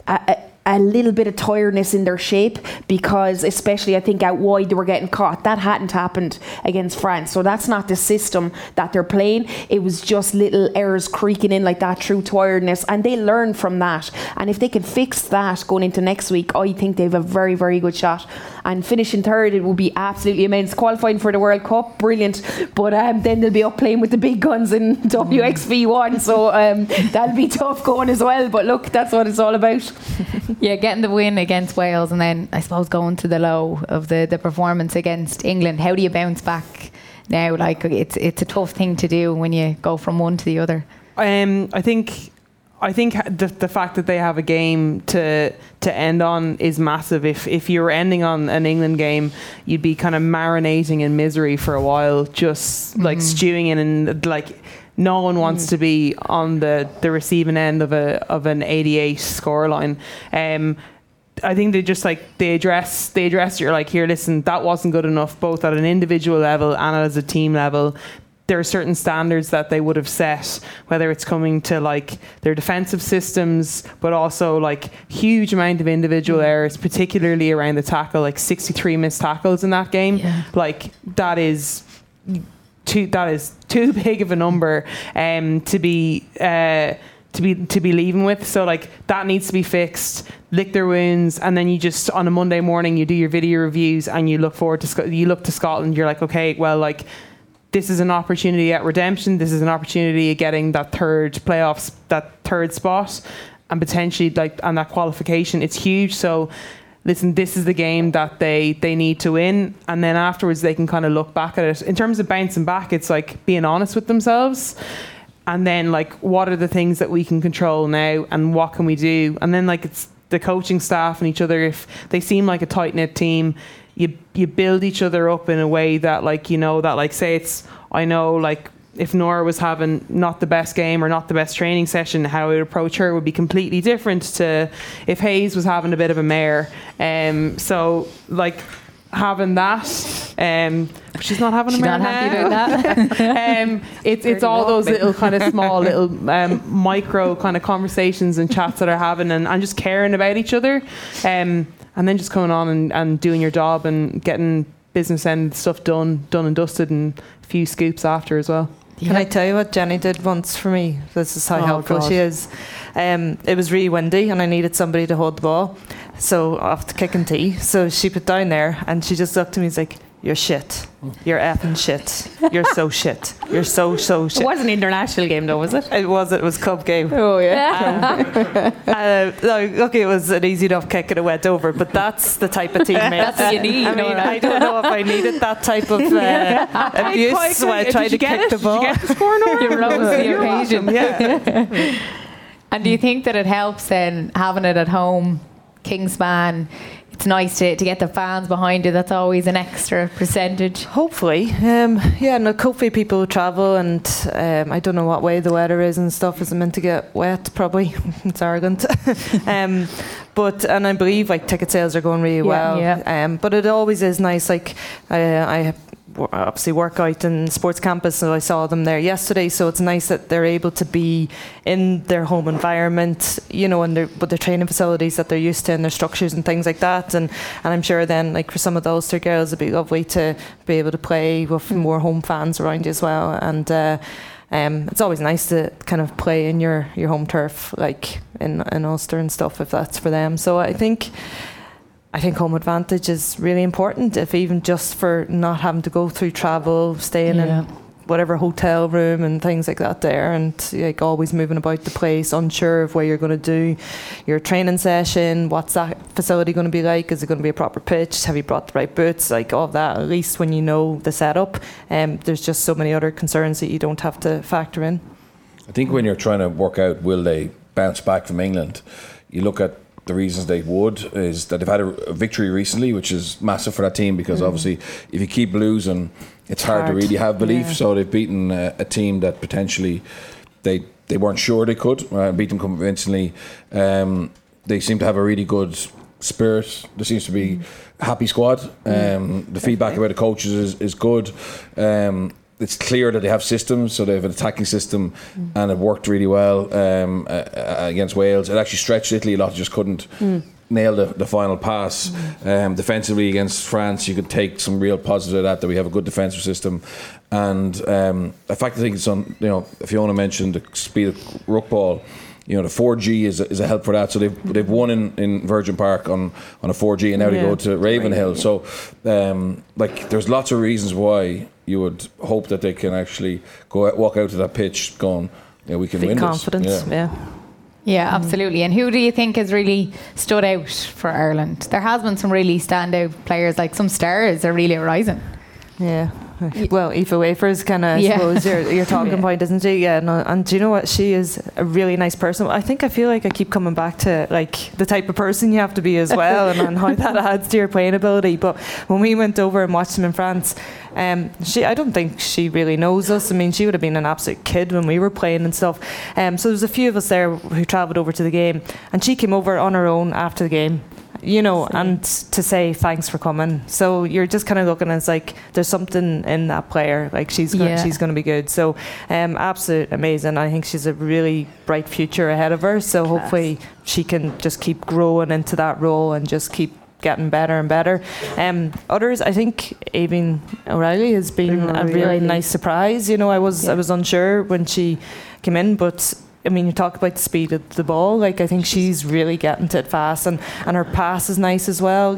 a little bit of tiredness in their shape, because especially I think out wide they were getting caught. That hadn't happened against France, so that's not the system that they're playing. It was just little errors creaking in like that through tiredness, and they learn from that, and if they can fix that going into next week, I think they have a very, very good shot. And finishing third, it would be absolutely immense. Qualifying for the World Cup, brilliant, but then they'll be up playing with the big guns in WXV1, so that'll be tough going as well, but look, that's what it's all about. Yeah, getting the win against Wales, and then I suppose going to the low of the performance against England. How do you bounce back now? Like, it's a tough thing to do when you go from one to the other. I think the fact that they have a game to end on is massive. If you were ending on an England game, you'd be kind of marinating in misery for a while, just like stewing in, and like, no one wants to be on the receiving end of an 88 scoreline. I think they address you're like, here, listen, that wasn't good enough, both at an individual level and as a team level. There are certain standards that they would have set, whether it's coming to like their defensive systems, but also like huge amount of individual errors, particularly around the tackle, like 63 missed tackles in that game. Yeah. Like, that is too big of a number to be leaving with. So like, that needs to be fixed, lick their wounds, and then you just, on a Monday morning, you do your video reviews and you look forward to you look to Scotland. You're like, okay, well, like, this is an opportunity at redemption. This is an opportunity at getting that third playoffs, that third spot, and potentially like on that qualification. It's huge. So listen, this is the game that they need to win, and then afterwards they can kind of look back at it. In terms of bouncing back, it's like being honest with themselves, and then like, what are the things that we can control now, and what can we do? And then like, it's the coaching staff and each other. If they seem like a tight-knit team, you build each other up in a way that, like, you know, that like, say I know like, if Nora was having not the best game or not the best training session, how I would approach her would be completely different to if Hayes was having a bit of a mare. So like, having that, she's not having a mare. She's not happy doing that. It's all those little kind of small little micro kind of conversations and chats that are having, and just caring about each other, and then just coming on and doing your job and getting business end stuff done and dusted, and a few scoops after as well. Can I tell you what Jenny did once for me? This is how helpful she is. It was really windy and I needed somebody to hold the ball, so off the kick and tee. So she put down there and she just looked at me and was like, you're shit. You're effing shit. You're so shit. You're so shit. It was an international game though, was it? It was cup game. Oh yeah. Look, it was an easy enough kick and it went over, but that's the type of teammate. That's what you need. I don't know if I needed that type of abuse while trying to kick the ball. Did you get the score now? You rose to the occasion. Yeah. And do you think that it helps then having it at home, Kingspan? It's nice to get the fans behind you. That's always an extra percentage. Hopefully. Hopefully people will travel, and I don't know what way the weather is and stuff. Is it meant to get wet? Probably. It's arrogant. But I believe like ticket sales are going really well. Yeah. But it always is nice. Like I obviously work out in Sports Campus, so I saw them there yesterday, so it's nice that they're able to be in their home environment, and their training facilities that they're used to and their structures and things like that, and I'm sure then like for some of those two girls it'd be lovely to be able to play with more home fans around you as well, and it's always nice to kind of play in your home turf, like in Ulster and stuff, if that's for them. So I think home advantage is really important, if even just for not having to go through travel, staying in whatever hotel room and things like that there, and like always moving about the place, unsure of where you're going to do your training session, what's that facility going to be like, is it going to be a proper pitch, have you brought the right boots, like all of that. At least when you know the setup, there's just so many other concerns that you don't have to factor in. I think when you're trying to work out will they bounce back from England, you look at the reasons they would is that they've had a victory recently, which is massive for that team, because obviously if you keep losing, it's hard to really have belief. So they've beaten a team that potentially they weren't sure they could beat them convincingly. They seem to have a really good spirit. There seems to be a happy squad. The feedback about the coaches is good. It's clear that they have systems, so they have an attacking system, and it worked really well against Wales. It actually stretched Italy a lot, just couldn't nail the final pass. Defensively against France, you could take some real positive out of that we have a good defensive system. And in fact, I think it's on, Fiona mentioned the speed of ruck ball. The 4G is a help for that. So they've won in Virgin Park on a 4G, and now they go to Ravenhill. So there's lots of reasons why you would hope that they can actually walk out to that pitch going, we can win confidence, this. Yeah, absolutely. And who do you think has really stood out for Ireland? There has been some really standout players, like some stars are really rising. Yeah. Well, Aoife Wafers kind of, I suppose, your talking point, isn't she? Yeah, no, and do you know what? She is a really nice person. I feel like I keep coming back to like the type of person you have to be as well, and how that adds to your playing ability. But when we went over and watched them in France, I don't think she really knows us. I mean, she would have been an absolute kid when we were playing and stuff. So there's a few of us there who travelled over to the game, and she came over on her own after the game. And to say thanks for coming. So you're just kind of looking, and it's like there's something in that player. Like she's going to be good. So absolute amazing. I think she's a really bright future ahead of her. So hopefully she can just keep growing into that role and just keep getting better and better. Others, I think Aoibhinn O'Reilly has been a really nice surprise. I was unsure when she came in, but I mean, you talk about the speed of the ball. Like, I think she's really getting to it fast, and her pass is nice as well.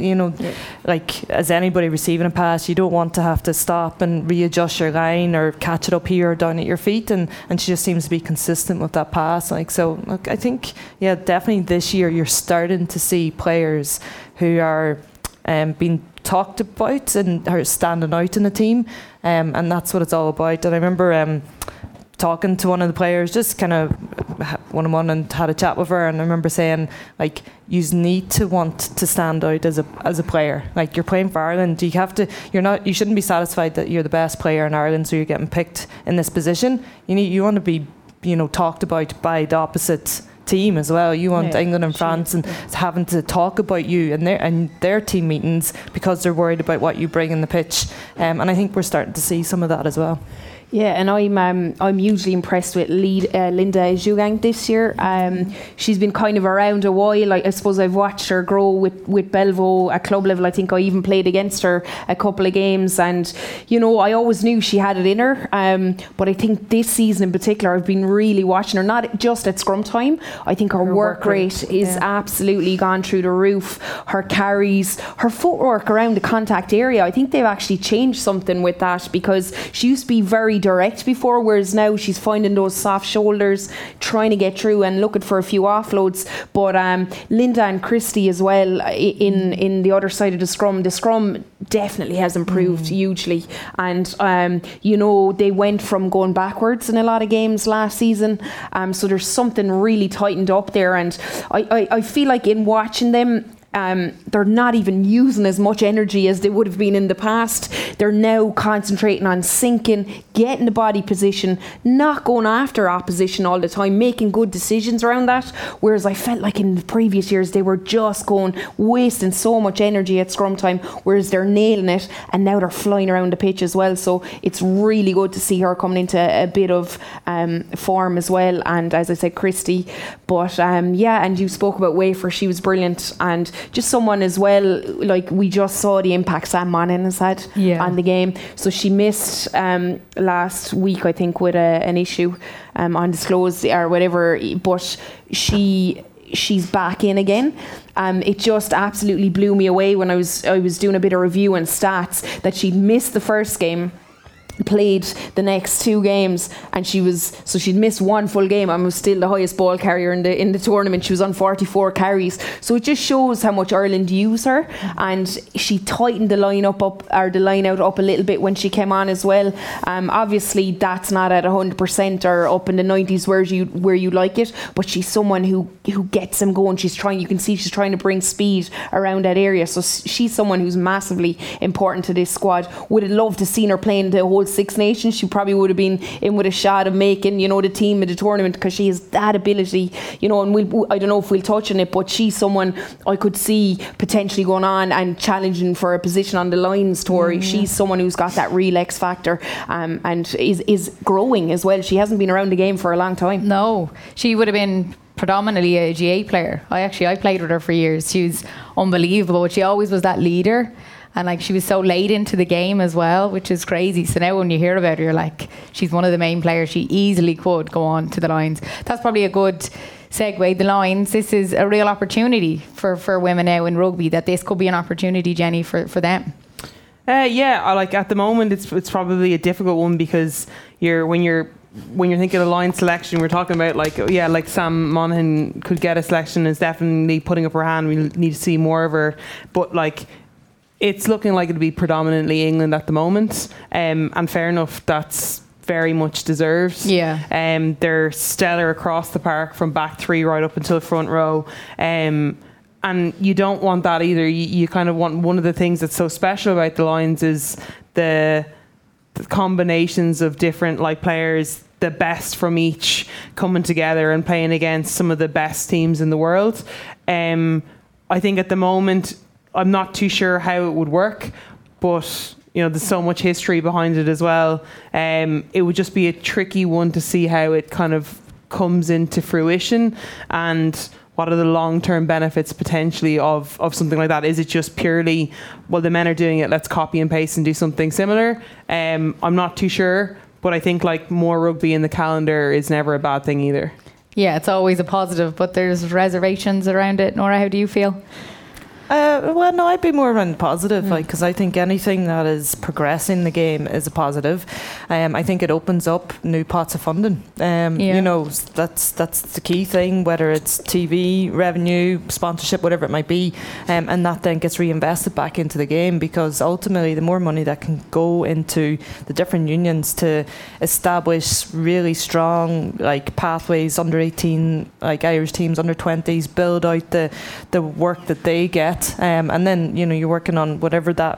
Like as anybody receiving a pass, you don't want to have to stop and readjust your line or catch it up here or down at your feet. And she just seems to be consistent with that pass. Like, so look, I think definitely this year you're starting to see players who are being talked about and are standing out in the team, and that's what it's all about. And I remember talking to one of the players, just kind of one-on-one, and had a chat with her, and I remember saying, like, you need to want to stand out as a player. Like, you're playing for Ireland, you shouldn't be satisfied that you're the best player in Ireland, so you're getting picked in this position. You want to be talked about by the opposite team as well. You want England and France and having to talk about you and their team meetings because they're worried about what you bring in the pitch, and I think we're starting to see some of that as well. Yeah, and I'm hugely impressed with Linda Zhugang this year. She's been kind of around a while. I suppose I've watched her grow with Belvo at club level. I think I even played against her a couple of games, and I always knew she had it in her. But I think this season in particular, I've been really watching her, not just at scrum time. I think her work rate is absolutely gone through the roof. Her carries, her footwork around the contact area. I think they've actually changed something with that, because she used to be very direct before, whereas now she's finding those soft shoulders, trying to get through and looking for a few offloads. But Linda and Christy as well in the other side of the scrum definitely has improved hugely, and they went from going backwards in a lot of games last season, so there's something really tightened up there, and I feel like in watching them, they're not even using as much energy as they would have been in the past. They're now concentrating on sinking, getting the body position, not going after opposition all the time, making good decisions around that. Whereas I felt like in the previous years they were just wasting so much energy at scrum time, whereas they're nailing it, and now they're flying around the pitch as well. So it's really good to see her coming into a bit of form as well. And as I said, Christy. But and you spoke about Wafer, she was brilliant, and just someone as well, like we just saw the impact Sam Monaghan has had on the game. So she missed last week, I think, with an issue undisclosed or whatever, but she's back in again. It just absolutely blew me away when I was doing a bit of review and stats that she'd missed the first game, played the next two games, and she'd missed one full game and was still the highest ball carrier in the tournament. She was on 44 carries, so it just shows how much Ireland use her. And she tightened the line out up a little bit when she came on as well. Obviously that's not at 100% or up in the 90s where you like it, but she's someone who gets them going. You can see she's trying to bring speed around that area, so she's someone who's massively important to this squad. Would have loved to seen her playing the whole Six Nations. She probably would have been in with a shot of making the team of the tournament, because she has that ability, and I don't know if we'll touch on it, but she's someone I could see potentially going on and challenging for a position on the Lions tour. She's someone who's got that real X factor, and is growing as well. She hasn't been around the game for a long time. No, she would have been predominantly a GA player. I played with her for years. She was unbelievable, but she always was that leader. And she was so late into the game as well, which is crazy. So now when you hear about her, you're like, she's one of the main players. She easily could go on to the Lions. That's probably a good segue. The Lions, this is a real opportunity for women now in rugby, that this could be an opportunity, Jenny, for them. At the moment it's probably a difficult one, because when you're thinking of line selection, we're talking about like Sam Monaghan could get a selection, is definitely putting up her hand. We need to see more of her, but it's looking like it'll be predominantly England at the moment, and fair enough, that's very much deserved. They're stellar across the park from back three right up until front row, and you don't want that either. You kind of want, one of the things that's so special about the Lions is the combinations of different players, the best from each coming together and playing against some of the best teams in the world. I think at the moment, I'm not too sure how it would work, but there's so much history behind it as well. It would just be a tricky one to see how it kind of comes into fruition, and what are the long-term benefits potentially of something like that. Is it just purely, well, the men are doing it, let's copy and paste and do something similar? I'm not too sure, but I think more rugby in the calendar is never a bad thing either. Yeah, it's always a positive, but there's reservations around it. Nora, how do you feel? Well, no, I'd be more around the positive, because I think anything that is progressing the game is a positive. I think it opens up new pots of funding. That's the key thing, whether it's TV revenue, sponsorship, whatever it might be, and that then gets reinvested back into the game, because ultimately the more money that can go into the different unions to establish really strong pathways, under 18 Irish teams, under 20s, build out the work that they get. And then you're working on whatever that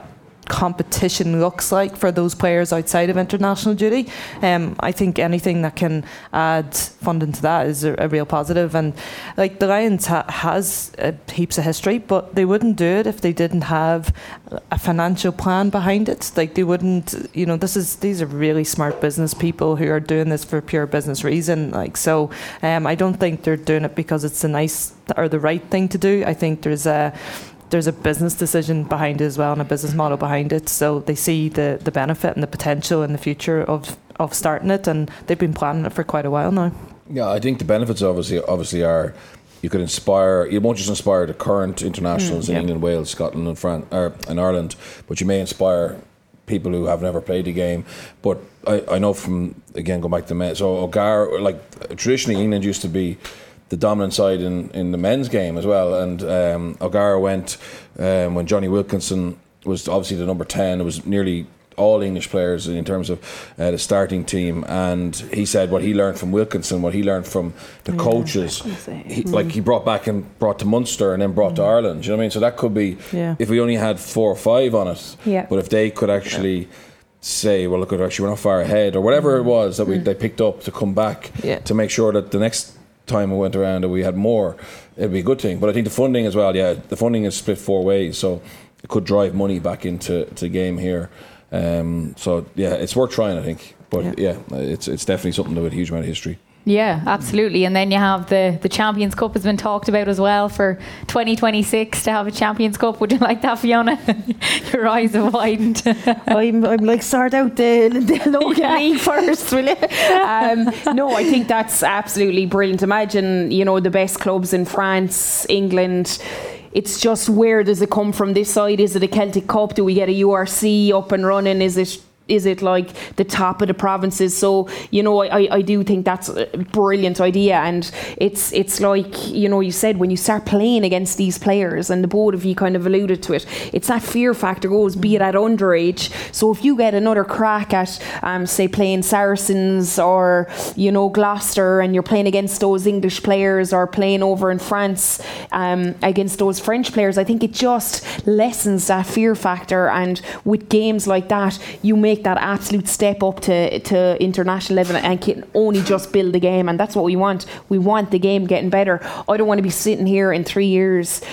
competition looks like for those players outside of international duty. I think anything that can add funding to that is a real positive. And like the Lions has heaps of history, but they wouldn't do it if they didn't have a financial plan behind it. Like they wouldn't, these are really smart business people who are doing this for pure business reason. Like so, I don't think they're doing it because it's the nice or the right thing to do. I think there's a business decision behind it as well and a business model behind it. So they see the benefit and the potential in the future of starting it, and they've been planning it for quite a while now. Yeah, I think the benefits obviously are you could inspire. You won't just inspire the current internationals in England, Wales, Scotland, and France, and Ireland, but you may inspire people who have never played the game. But I know from, again, going back to men, so O'Gara, like traditionally England used to be the dominant side in the men's game as well, and O'Gara went when Johnny Wilkinson was obviously the number 10. It was nearly all English players in terms of the starting team, and he said what he learned from Wilkinson, what he learned from the coaches, he brought to Munster and then brought to Ireland. Do you know what I mean? So that could be if we only had 4 or 5 on it, but if they could actually say, well, look, actually we're not far ahead, or whatever it was that they picked up to come back to make sure that the next time we went around that we had more, it'd be a good thing. But I think the funding as well, the funding is split 4 ways, so it could drive money back into the game here. So it's worth trying, I think. But it's definitely something with a huge amount of history. Yeah, absolutely. And then you have the Champions Cup has been talked about as well for 2026 to have a Champions Cup. Would you like that, Fiona? Your eyes have widened. I'm like, start out the local league first, will you? No, I think that's absolutely brilliant. Imagine, the best clubs in France, England. It's just, where does it come from this side? Is it a Celtic Cup? Do we get a URC up and running? Is it like the top of the provinces? So, I do think that's a brilliant idea. And it's like, you said, when you start playing against these players, and the both of you kind of alluded to it, it's that fear factor goes, be it at underage. So if you get another crack at, say, playing Saracens or, Gloucester, and you're playing against those English players, or playing over in France against those French players, I think it just lessens that fear factor. And with games like that, you make that absolute step up to international level and can only just build the game, and that's what we want. We want the game getting better. I don't want to be sitting here in 3 years,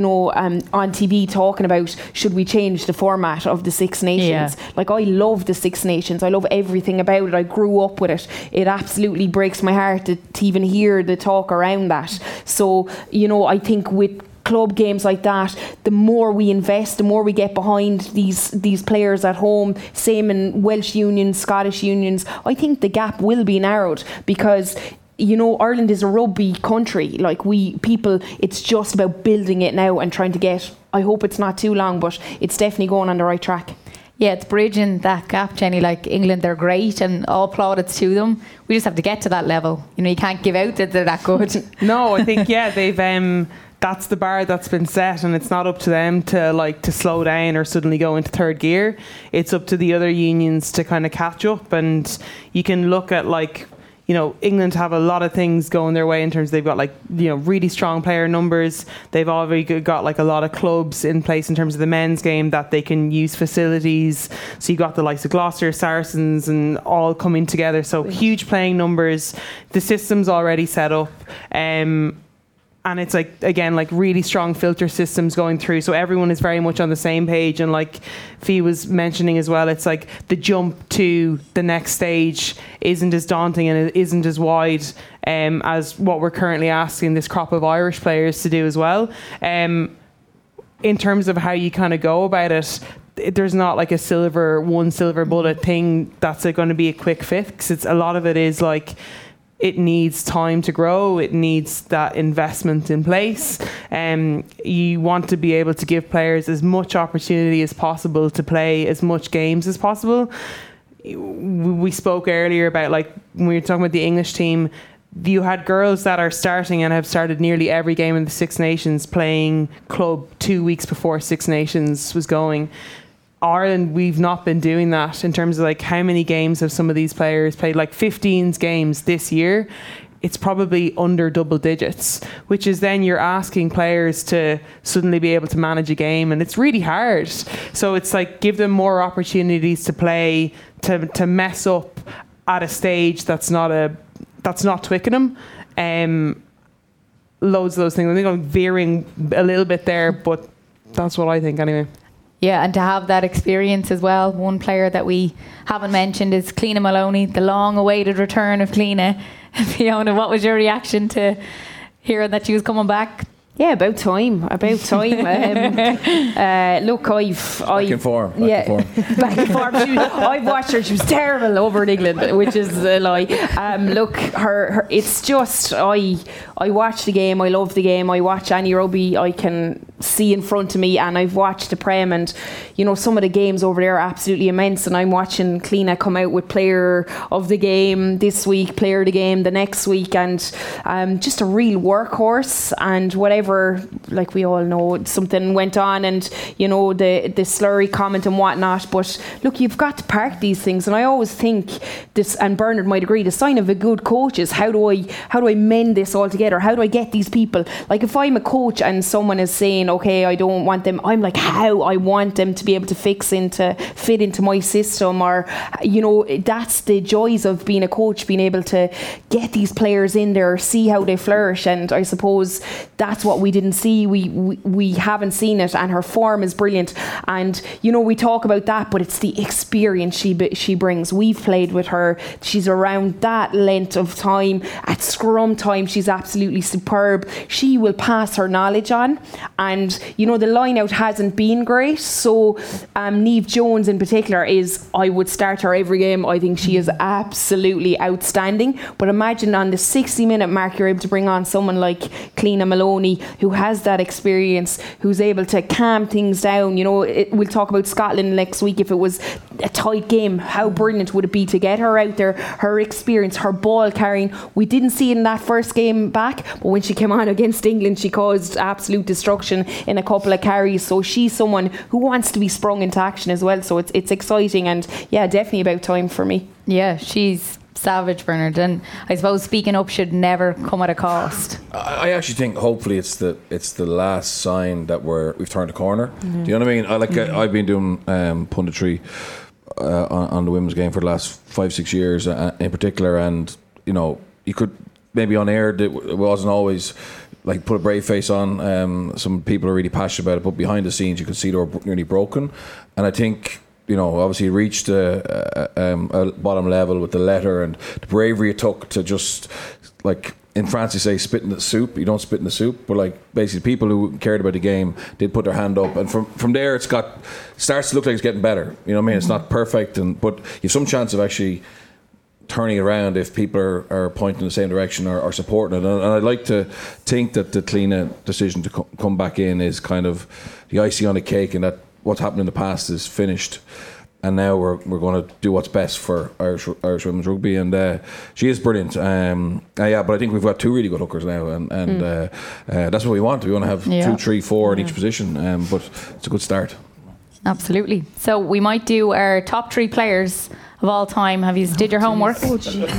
on TV talking about, should we change the format of the Six Nations? Like, I love the Six Nations. I love everything about it. I grew up with it. It absolutely breaks my heart to even hear the talk around that. So, I think with club games like that, the more we invest, the more we get behind these players at home, same in Welsh unions, Scottish unions, I think the gap will be narrowed, because Ireland is a rugby country. Like, it's just about building it now and trying to get, I hope it's not too long, but it's definitely going on the right track. Yeah, it's bridging that gap, Jenny. Like, England, they're great and all plaudits to them. We just have to get to that level. You can't give out that they're that good. No, I think, they've that's the bar that's been set, and it's not up to them to slow down or suddenly go into third gear. It's up to the other unions to kind of catch up. And you can look at, England have a lot of things going their way in terms of they've got really strong player numbers. They've already got a lot of clubs in place in terms of the men's game that they can use facilities. So you got the likes of Gloucester, Saracens, and all coming together. So huge playing numbers. The system's already set up. And it's really strong filter systems going through. So everyone is very much on the same page. And like Fee was mentioning as well, it's like the jump to the next stage isn't as daunting and it isn't as wide as what we're currently asking this crop of Irish players to do as well. In terms of how you kind of go about it, there's not like one silver bullet thing that's going to be a quick fix. A lot of it is it needs time to grow. It needs that investment in place. You want to be able to give players as much opportunity as possible to play as much games as possible. We spoke earlier about when we were talking about the English team, you had girls that are starting and have started nearly every game in the Six Nations playing club 2 weeks before Six Nations was going. Ireland, we've not been doing that in terms of how many games have some of these players played. 15 games this year it's probably under double digits, which is then you're asking players to suddenly be able to manage a game, and it's really hard. So it's like, give them more opportunities to play, to mess up at a stage that's not Twickenham. Loads of those things. I think I'm veering a little bit there, but that's what I think anyway. Yeah, and to have that experience as well. One player that we haven't mentioned is Cliona Maloney, the long-awaited return of Cliona. Fiona, what was your reaction to hearing that she was coming back? Yeah, about time. Look, Back in form. Back in form. I've watched her. She was terrible over in England, which is a lie. Look, her. It's just I watch the game. I love the game. I watch any rugby I can see in front of me, and I've watched the Prem, and some of the games over there are absolutely immense. And I'm watching Cliona come out with player of the game this week, player of the game the next week, and just a real workhorse. And whatever, like we all know, something went on, and the slurry comment and whatnot. But look, you've got to park these things, and I always think this, and Bernard might agree, the sign of a good coach is how do I mend this all together? How do I get these people? Like, if I'm a coach and someone is saying, okay, I don't want them, I'm like, how? I want them to be able to fit into my system, or that's the joys of being a coach, being able to get these players in there, see how they flourish. And I suppose that's what we didn't see. We haven't seen it, and her form is brilliant. And we talk about that, but it's the experience she brings. We've played with her. She's around that length of time. At scrum time, she's absolutely superb. She will pass her knowledge on, and the line out hasn't been great. So Niamh Jones in particular I would start her every game. I think she is absolutely outstanding. But imagine on the 60-minute mark, you're able to bring on someone like Cliona Maloney, who has that experience, who's able to calm things down. We'll talk about Scotland next week. If it was a tight game, how brilliant would it be to get her out there, her experience, her ball carrying. We didn't see it in that first game back, but when she came on against England, she caused absolute destruction in a couple of carries. So she's someone who wants to be sprung into action as well. So it's exciting, and yeah, definitely about time for me. Yeah, she's savage, Bernard, and I suppose speaking up should never come at a cost. I actually think hopefully it's the last sign that we've turned a corner. Mm-hmm. Do you know what I mean? I've been doing punditry on the women's game for the last 5-6 years in particular, and you could maybe on air it wasn't always like put a brave face on. Some people are really passionate about it, but behind the scenes you could see they were nearly broken. And I think obviously reached a bottom level with the letter and the bravery it took to just, like in France they say, spit in the soup. You don't spit in the soup, but like basically people who cared about the game did put their hand up, and from there starts to look like it's getting better. You know what I mean? It's not perfect, but you have some chance of actually turning it around if people are pointing in the same direction or supporting it. And I'd like to think that the Cliona decision to come back in is kind of the icing on the cake, and that what's happened in the past is finished, and now we're going to do what's best for Irish women's rugby. And she is brilliant. But I think we've got two really good hookers now, and that's what we want. We want to have 2, 3, 4 in each position, but it's a good start. Absolutely. So we might do our top 3 players of all time. Have you did your homework? Oh,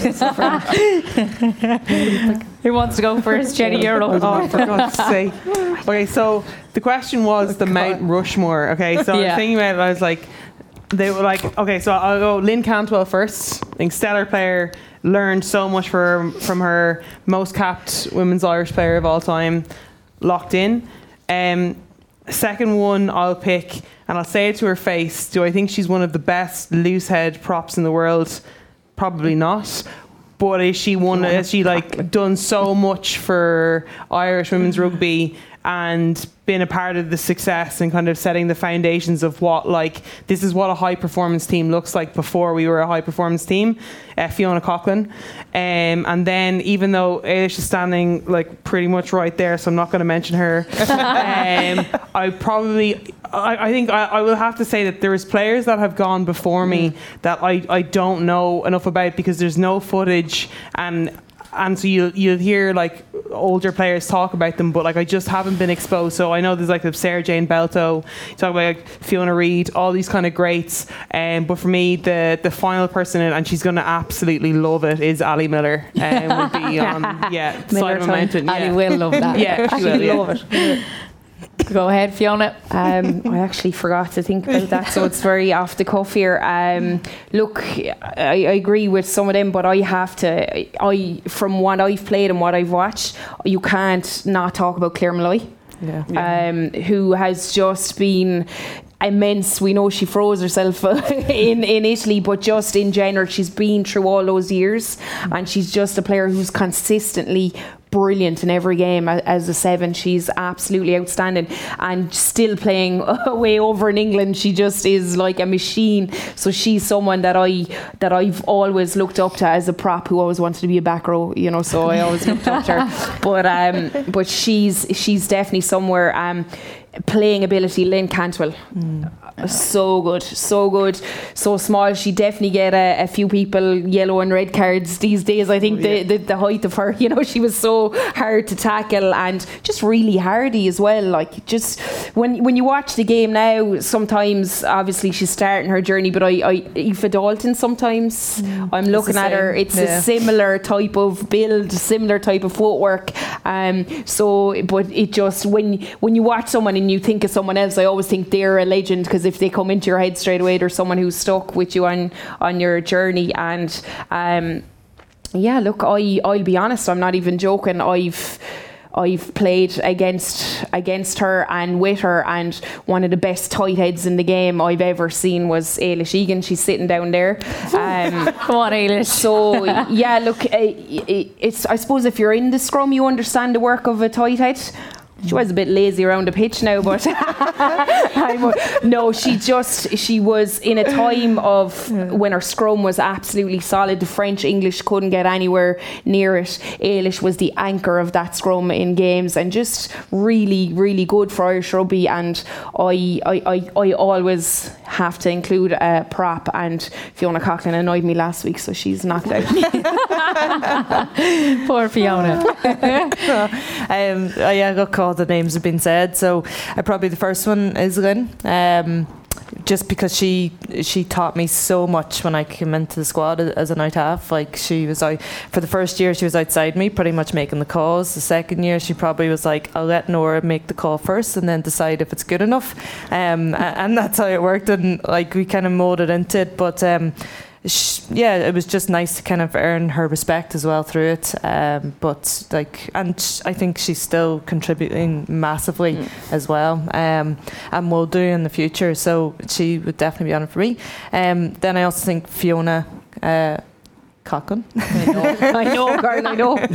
who wants to go first? Jenny, you're up. Oh, for God's sake. Okay, so the question was the Mount Rushmore. Okay, so I was thinking about it, I was like, they were like, okay, so I'll go Lynn Cantwell first. I think stellar player, learned so much from her, most capped women's Irish player of all time, locked in. Second one I'll pick, and I'll say it to her face, do I think she's one of the best loose head props in the world? Probably not. But is she done so much for Irish women's rugby and been a part of the success and kind of setting the foundations of what, like, this is what a high performance team looks like before we were a high performance team. Fiona Coughlin. And then, even though Ailish is standing like pretty much right there, so I'm not going to mention her, I think I will have to say that there is players that have gone before me that I don't know enough about because there's no footage, and so you'll hear like older players talk about them, but like I just haven't been exposed. So I know there's like Sarah Jane Belto, you talk about like Fiona Reid, all these kind of greats. But for me, the final person, and she's going to absolutely love it, is Ali Miller. Would be on side of a mountain. Ali will love that. Yeah, she will love it. Go ahead, Fiona. I actually forgot to think about that, so it's very off the cuff here. Look, I agree with some of them, but I have to. From what I've played and what I've watched, you can't not talk about Claire Malloy, who has just been immense. We know she froze herself in Italy, but just in general, she's been through all those years, and she's just a player who's consistently brilliant in every game as a 7. She's absolutely outstanding, and still playing way over in England. She just is like a machine. So she's someone that I've always looked up to as a prop, who always wanted to be a back row, so I always looked up to her. But she's definitely somewhere. Playing ability, Lynn Cantwell. So good, so small. She definitely get a few people yellow and red cards these days. I think the height of her, she was so hard to tackle, and just really hardy as well. Like, just when you watch the game now, sometimes obviously she's starting her journey, but Aoife Dalton, sometimes I'm looking at her, it's a similar type of build, similar type of footwork. But it just, when you watch someone and you think of someone else, I always think they're a legend, because if they come into your head straight away, there's someone who's stuck with you on your journey. And look, I'll be honest, I'm not even joking. I've played against her and with her, and one of the best tight heads in the game I've ever seen was Ailish Egan. She's sitting down there. Come on, Ailish. So look, it's, I suppose if you're in the scrum, you understand the work of a tight head. She was a bit lazy around the pitch now, but no, she was in a time of when her scrum was absolutely solid. The French, English couldn't get anywhere near it. Ailish was the anchor of that scrum in games, and just really, really good for Irish rugby. And I always have to include a prop, and Fiona Coughlin annoyed me last week, so she's knocked out. Poor Fiona. All the names have been said, so probably the first one is Lynn, just because she taught me so much when I came into the squad as an out half. Like, she was out for the first year, she was outside me pretty much making the calls. The second year she probably was like, I'll let Nora make the call first and then decide if it's good enough, and that's how it worked, and like we kind of molded into it. But it was just nice to kind of earn her respect as well through it. But I think she's still contributing massively as well, and will do in the future. So she would definitely be on it for me. Then I also think Fiona Coughlin. I know, Carl, I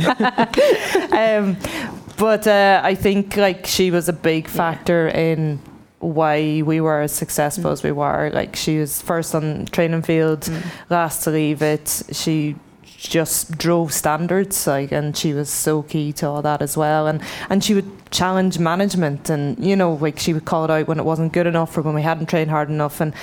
know. But I think like she was a big factor in why we were as successful as we were. Like, she was first on training field, last to leave it. She just drove standards, and she was so key to all that as well. And she would challenge management, and she would call it out when it wasn't good enough or when we hadn't trained hard enough. And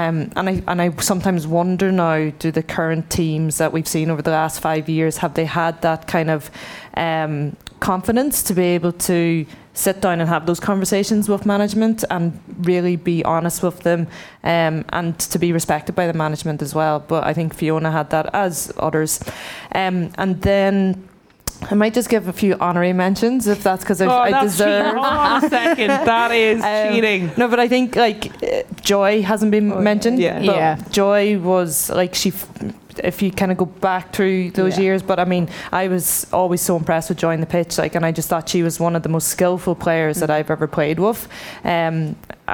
I sometimes wonder now, do the current teams that we've seen over the last 5 years, have they had that kind of confidence to be able to sit down and have those conversations with management and really be honest with them, and to be respected by the management as well? But I think Fiona had that, as others. And then I might just give a few honorary mentions, if that's because I deserve. Hold on a second, that is cheating. No, but I think Joy hasn't been mentioned. But Joy was if you kind of go back through those years, but I mean, I was always so impressed with Joy on the pitch, and I just thought she was one of the most skillful players that I've ever played with, and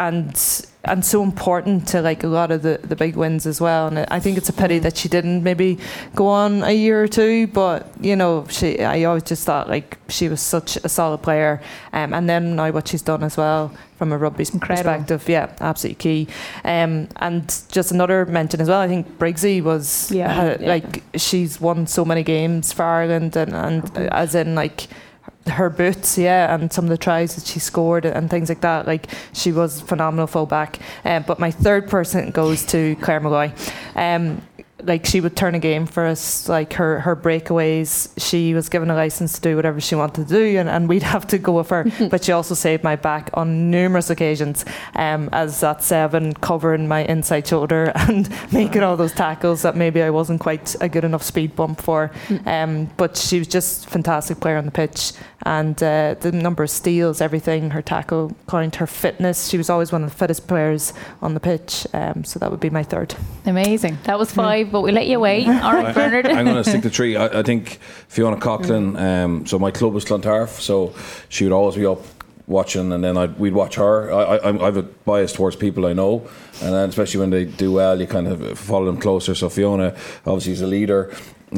so important to a lot of the big wins as well. And I think it's a pity that she didn't maybe go on a year or two, but I always just thought she was such a solid player, and then now what she's done as well from a rugby perspective, absolutely key. And just another mention as well, I think Briggsy was she's won so many games for Ireland, and as in her boots, and some of the tries that she scored and things like that. She was phenomenal fullback. But my third person goes to Claire Malloy. like she would turn a game for us, like her breakaways. She was given a license to do whatever she wanted to do, and we'd have to go with her. But she also saved my back on numerous occasions, as that 7 covering my inside shoulder and making all those tackles that maybe I wasn't quite a good enough speed bump for. But she was just a fantastic player on the pitch, and the number of steals, everything, her tackle count, her fitness. She was always one of the fittest players on the pitch. So that would be my 3rd. Amazing. That was 5, but we'll let you wait. All right, Bernard. I'm going to stick to 3. I think Fiona Coughlin, so my club was Clontarf, so she would always be up watching, and then we'd watch her. I have a bias towards people I know, and then especially when they do well, you kind of follow them closer. So Fiona obviously is a leader,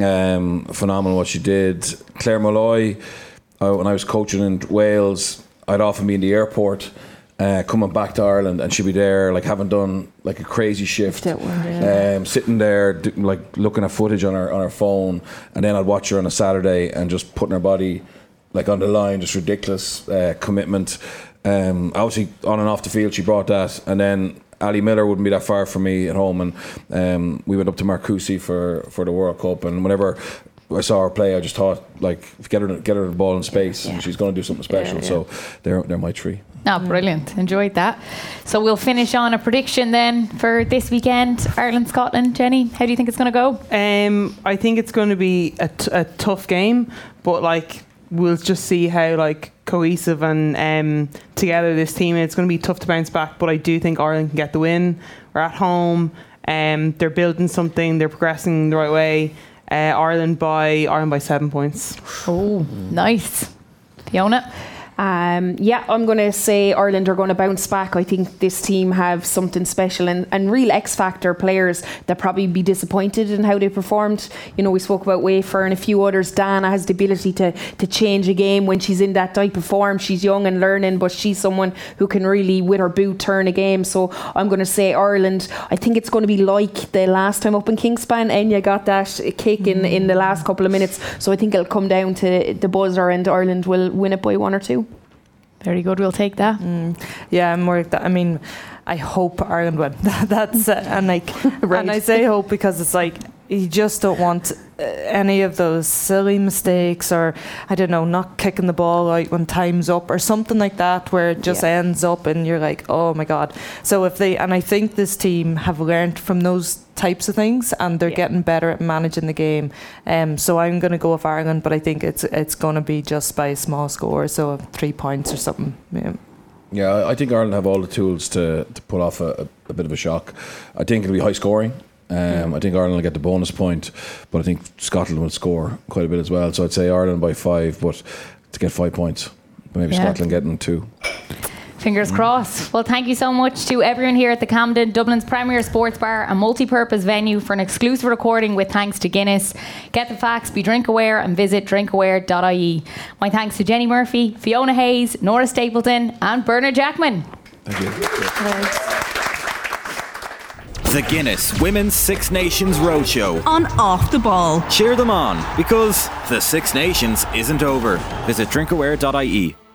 phenomenal what she did. Claire Molloy, when I was coaching in Wales, I'd often be in the airport coming back to Ireland, and she'd be there, like having done like a crazy shift, sitting there like looking at footage on her phone, and then I'd watch her on a Saturday and just putting her body like on the line, just ridiculous commitment. Obviously on and off the field she brought that, and then Ali Miller wouldn't be that far from me at home, and we went up to Marcoussis for the World Cup, and whenever I saw her play, I just thought, like, get her the ball in space, and she's going to do something special. So they're my 3. Oh, brilliant. Enjoyed that. So we'll finish on a prediction then for this weekend, Ireland-Scotland. Jenny, how do you think it's going to go? I think it's going to be a tough game, but like we'll just see how like cohesive and together this team is. It's going to be tough to bounce back, but I do think Ireland can get the win. We're at home. They're building something. They're progressing the right way. Ireland by 7 points. Oh, nice. Fiona? I'm going to say Ireland are going to bounce back. I think this team have something special and real X-factor players that probably be disappointed in how they performed. You know, we spoke about Wafer and a few others. Dana has the ability to change a game when she's in that type of form. She's young and learning, but she's someone who can really, with her boot, turn a game. So I'm going to say Ireland. I think it's going to be like the last time up in Kingspan. Enya got that kick in the last couple of minutes. So I think it'll come down to the buzzer and Ireland will win it by 1 or 2. Very good, we'll take that. Yeah, I'm more like that. I mean, I hope Ireland win. That's and like, right. And I say hope because it's like you just don't want any of those silly mistakes, or I don't know, not kicking the ball out when time's up or something like that, where it just ends up and you're like, oh my god. So I think this team have learned from those types of things, and they're getting better at managing the game. So I'm going to go with Ireland, but I think it's going to be just by a small score, so 3 points or something. Yeah, I think Ireland have all the tools to pull off a bit of a shock. I think it'll be high scoring. I think Ireland will get the bonus point, but I think Scotland will score quite a bit as well. So I'd say Ireland by 5, but to get 5 points, maybe Scotland getting 2. Fingers crossed. Well, thank you so much to everyone here at the Camden, Dublin's premier sports bar and multi-purpose venue, for an exclusive recording with thanks to Guinness. Get the facts, be drink aware, and visit drinkaware.ie. My thanks to Jenny Murphy, Fiona Hayes, Nora Stapleton and Bernard Jackman. Thank you. The Guinness Women's Six Nations Roadshow on Off the Ball. Cheer them on, because the Six Nations isn't over. Visit drinkaware.ie.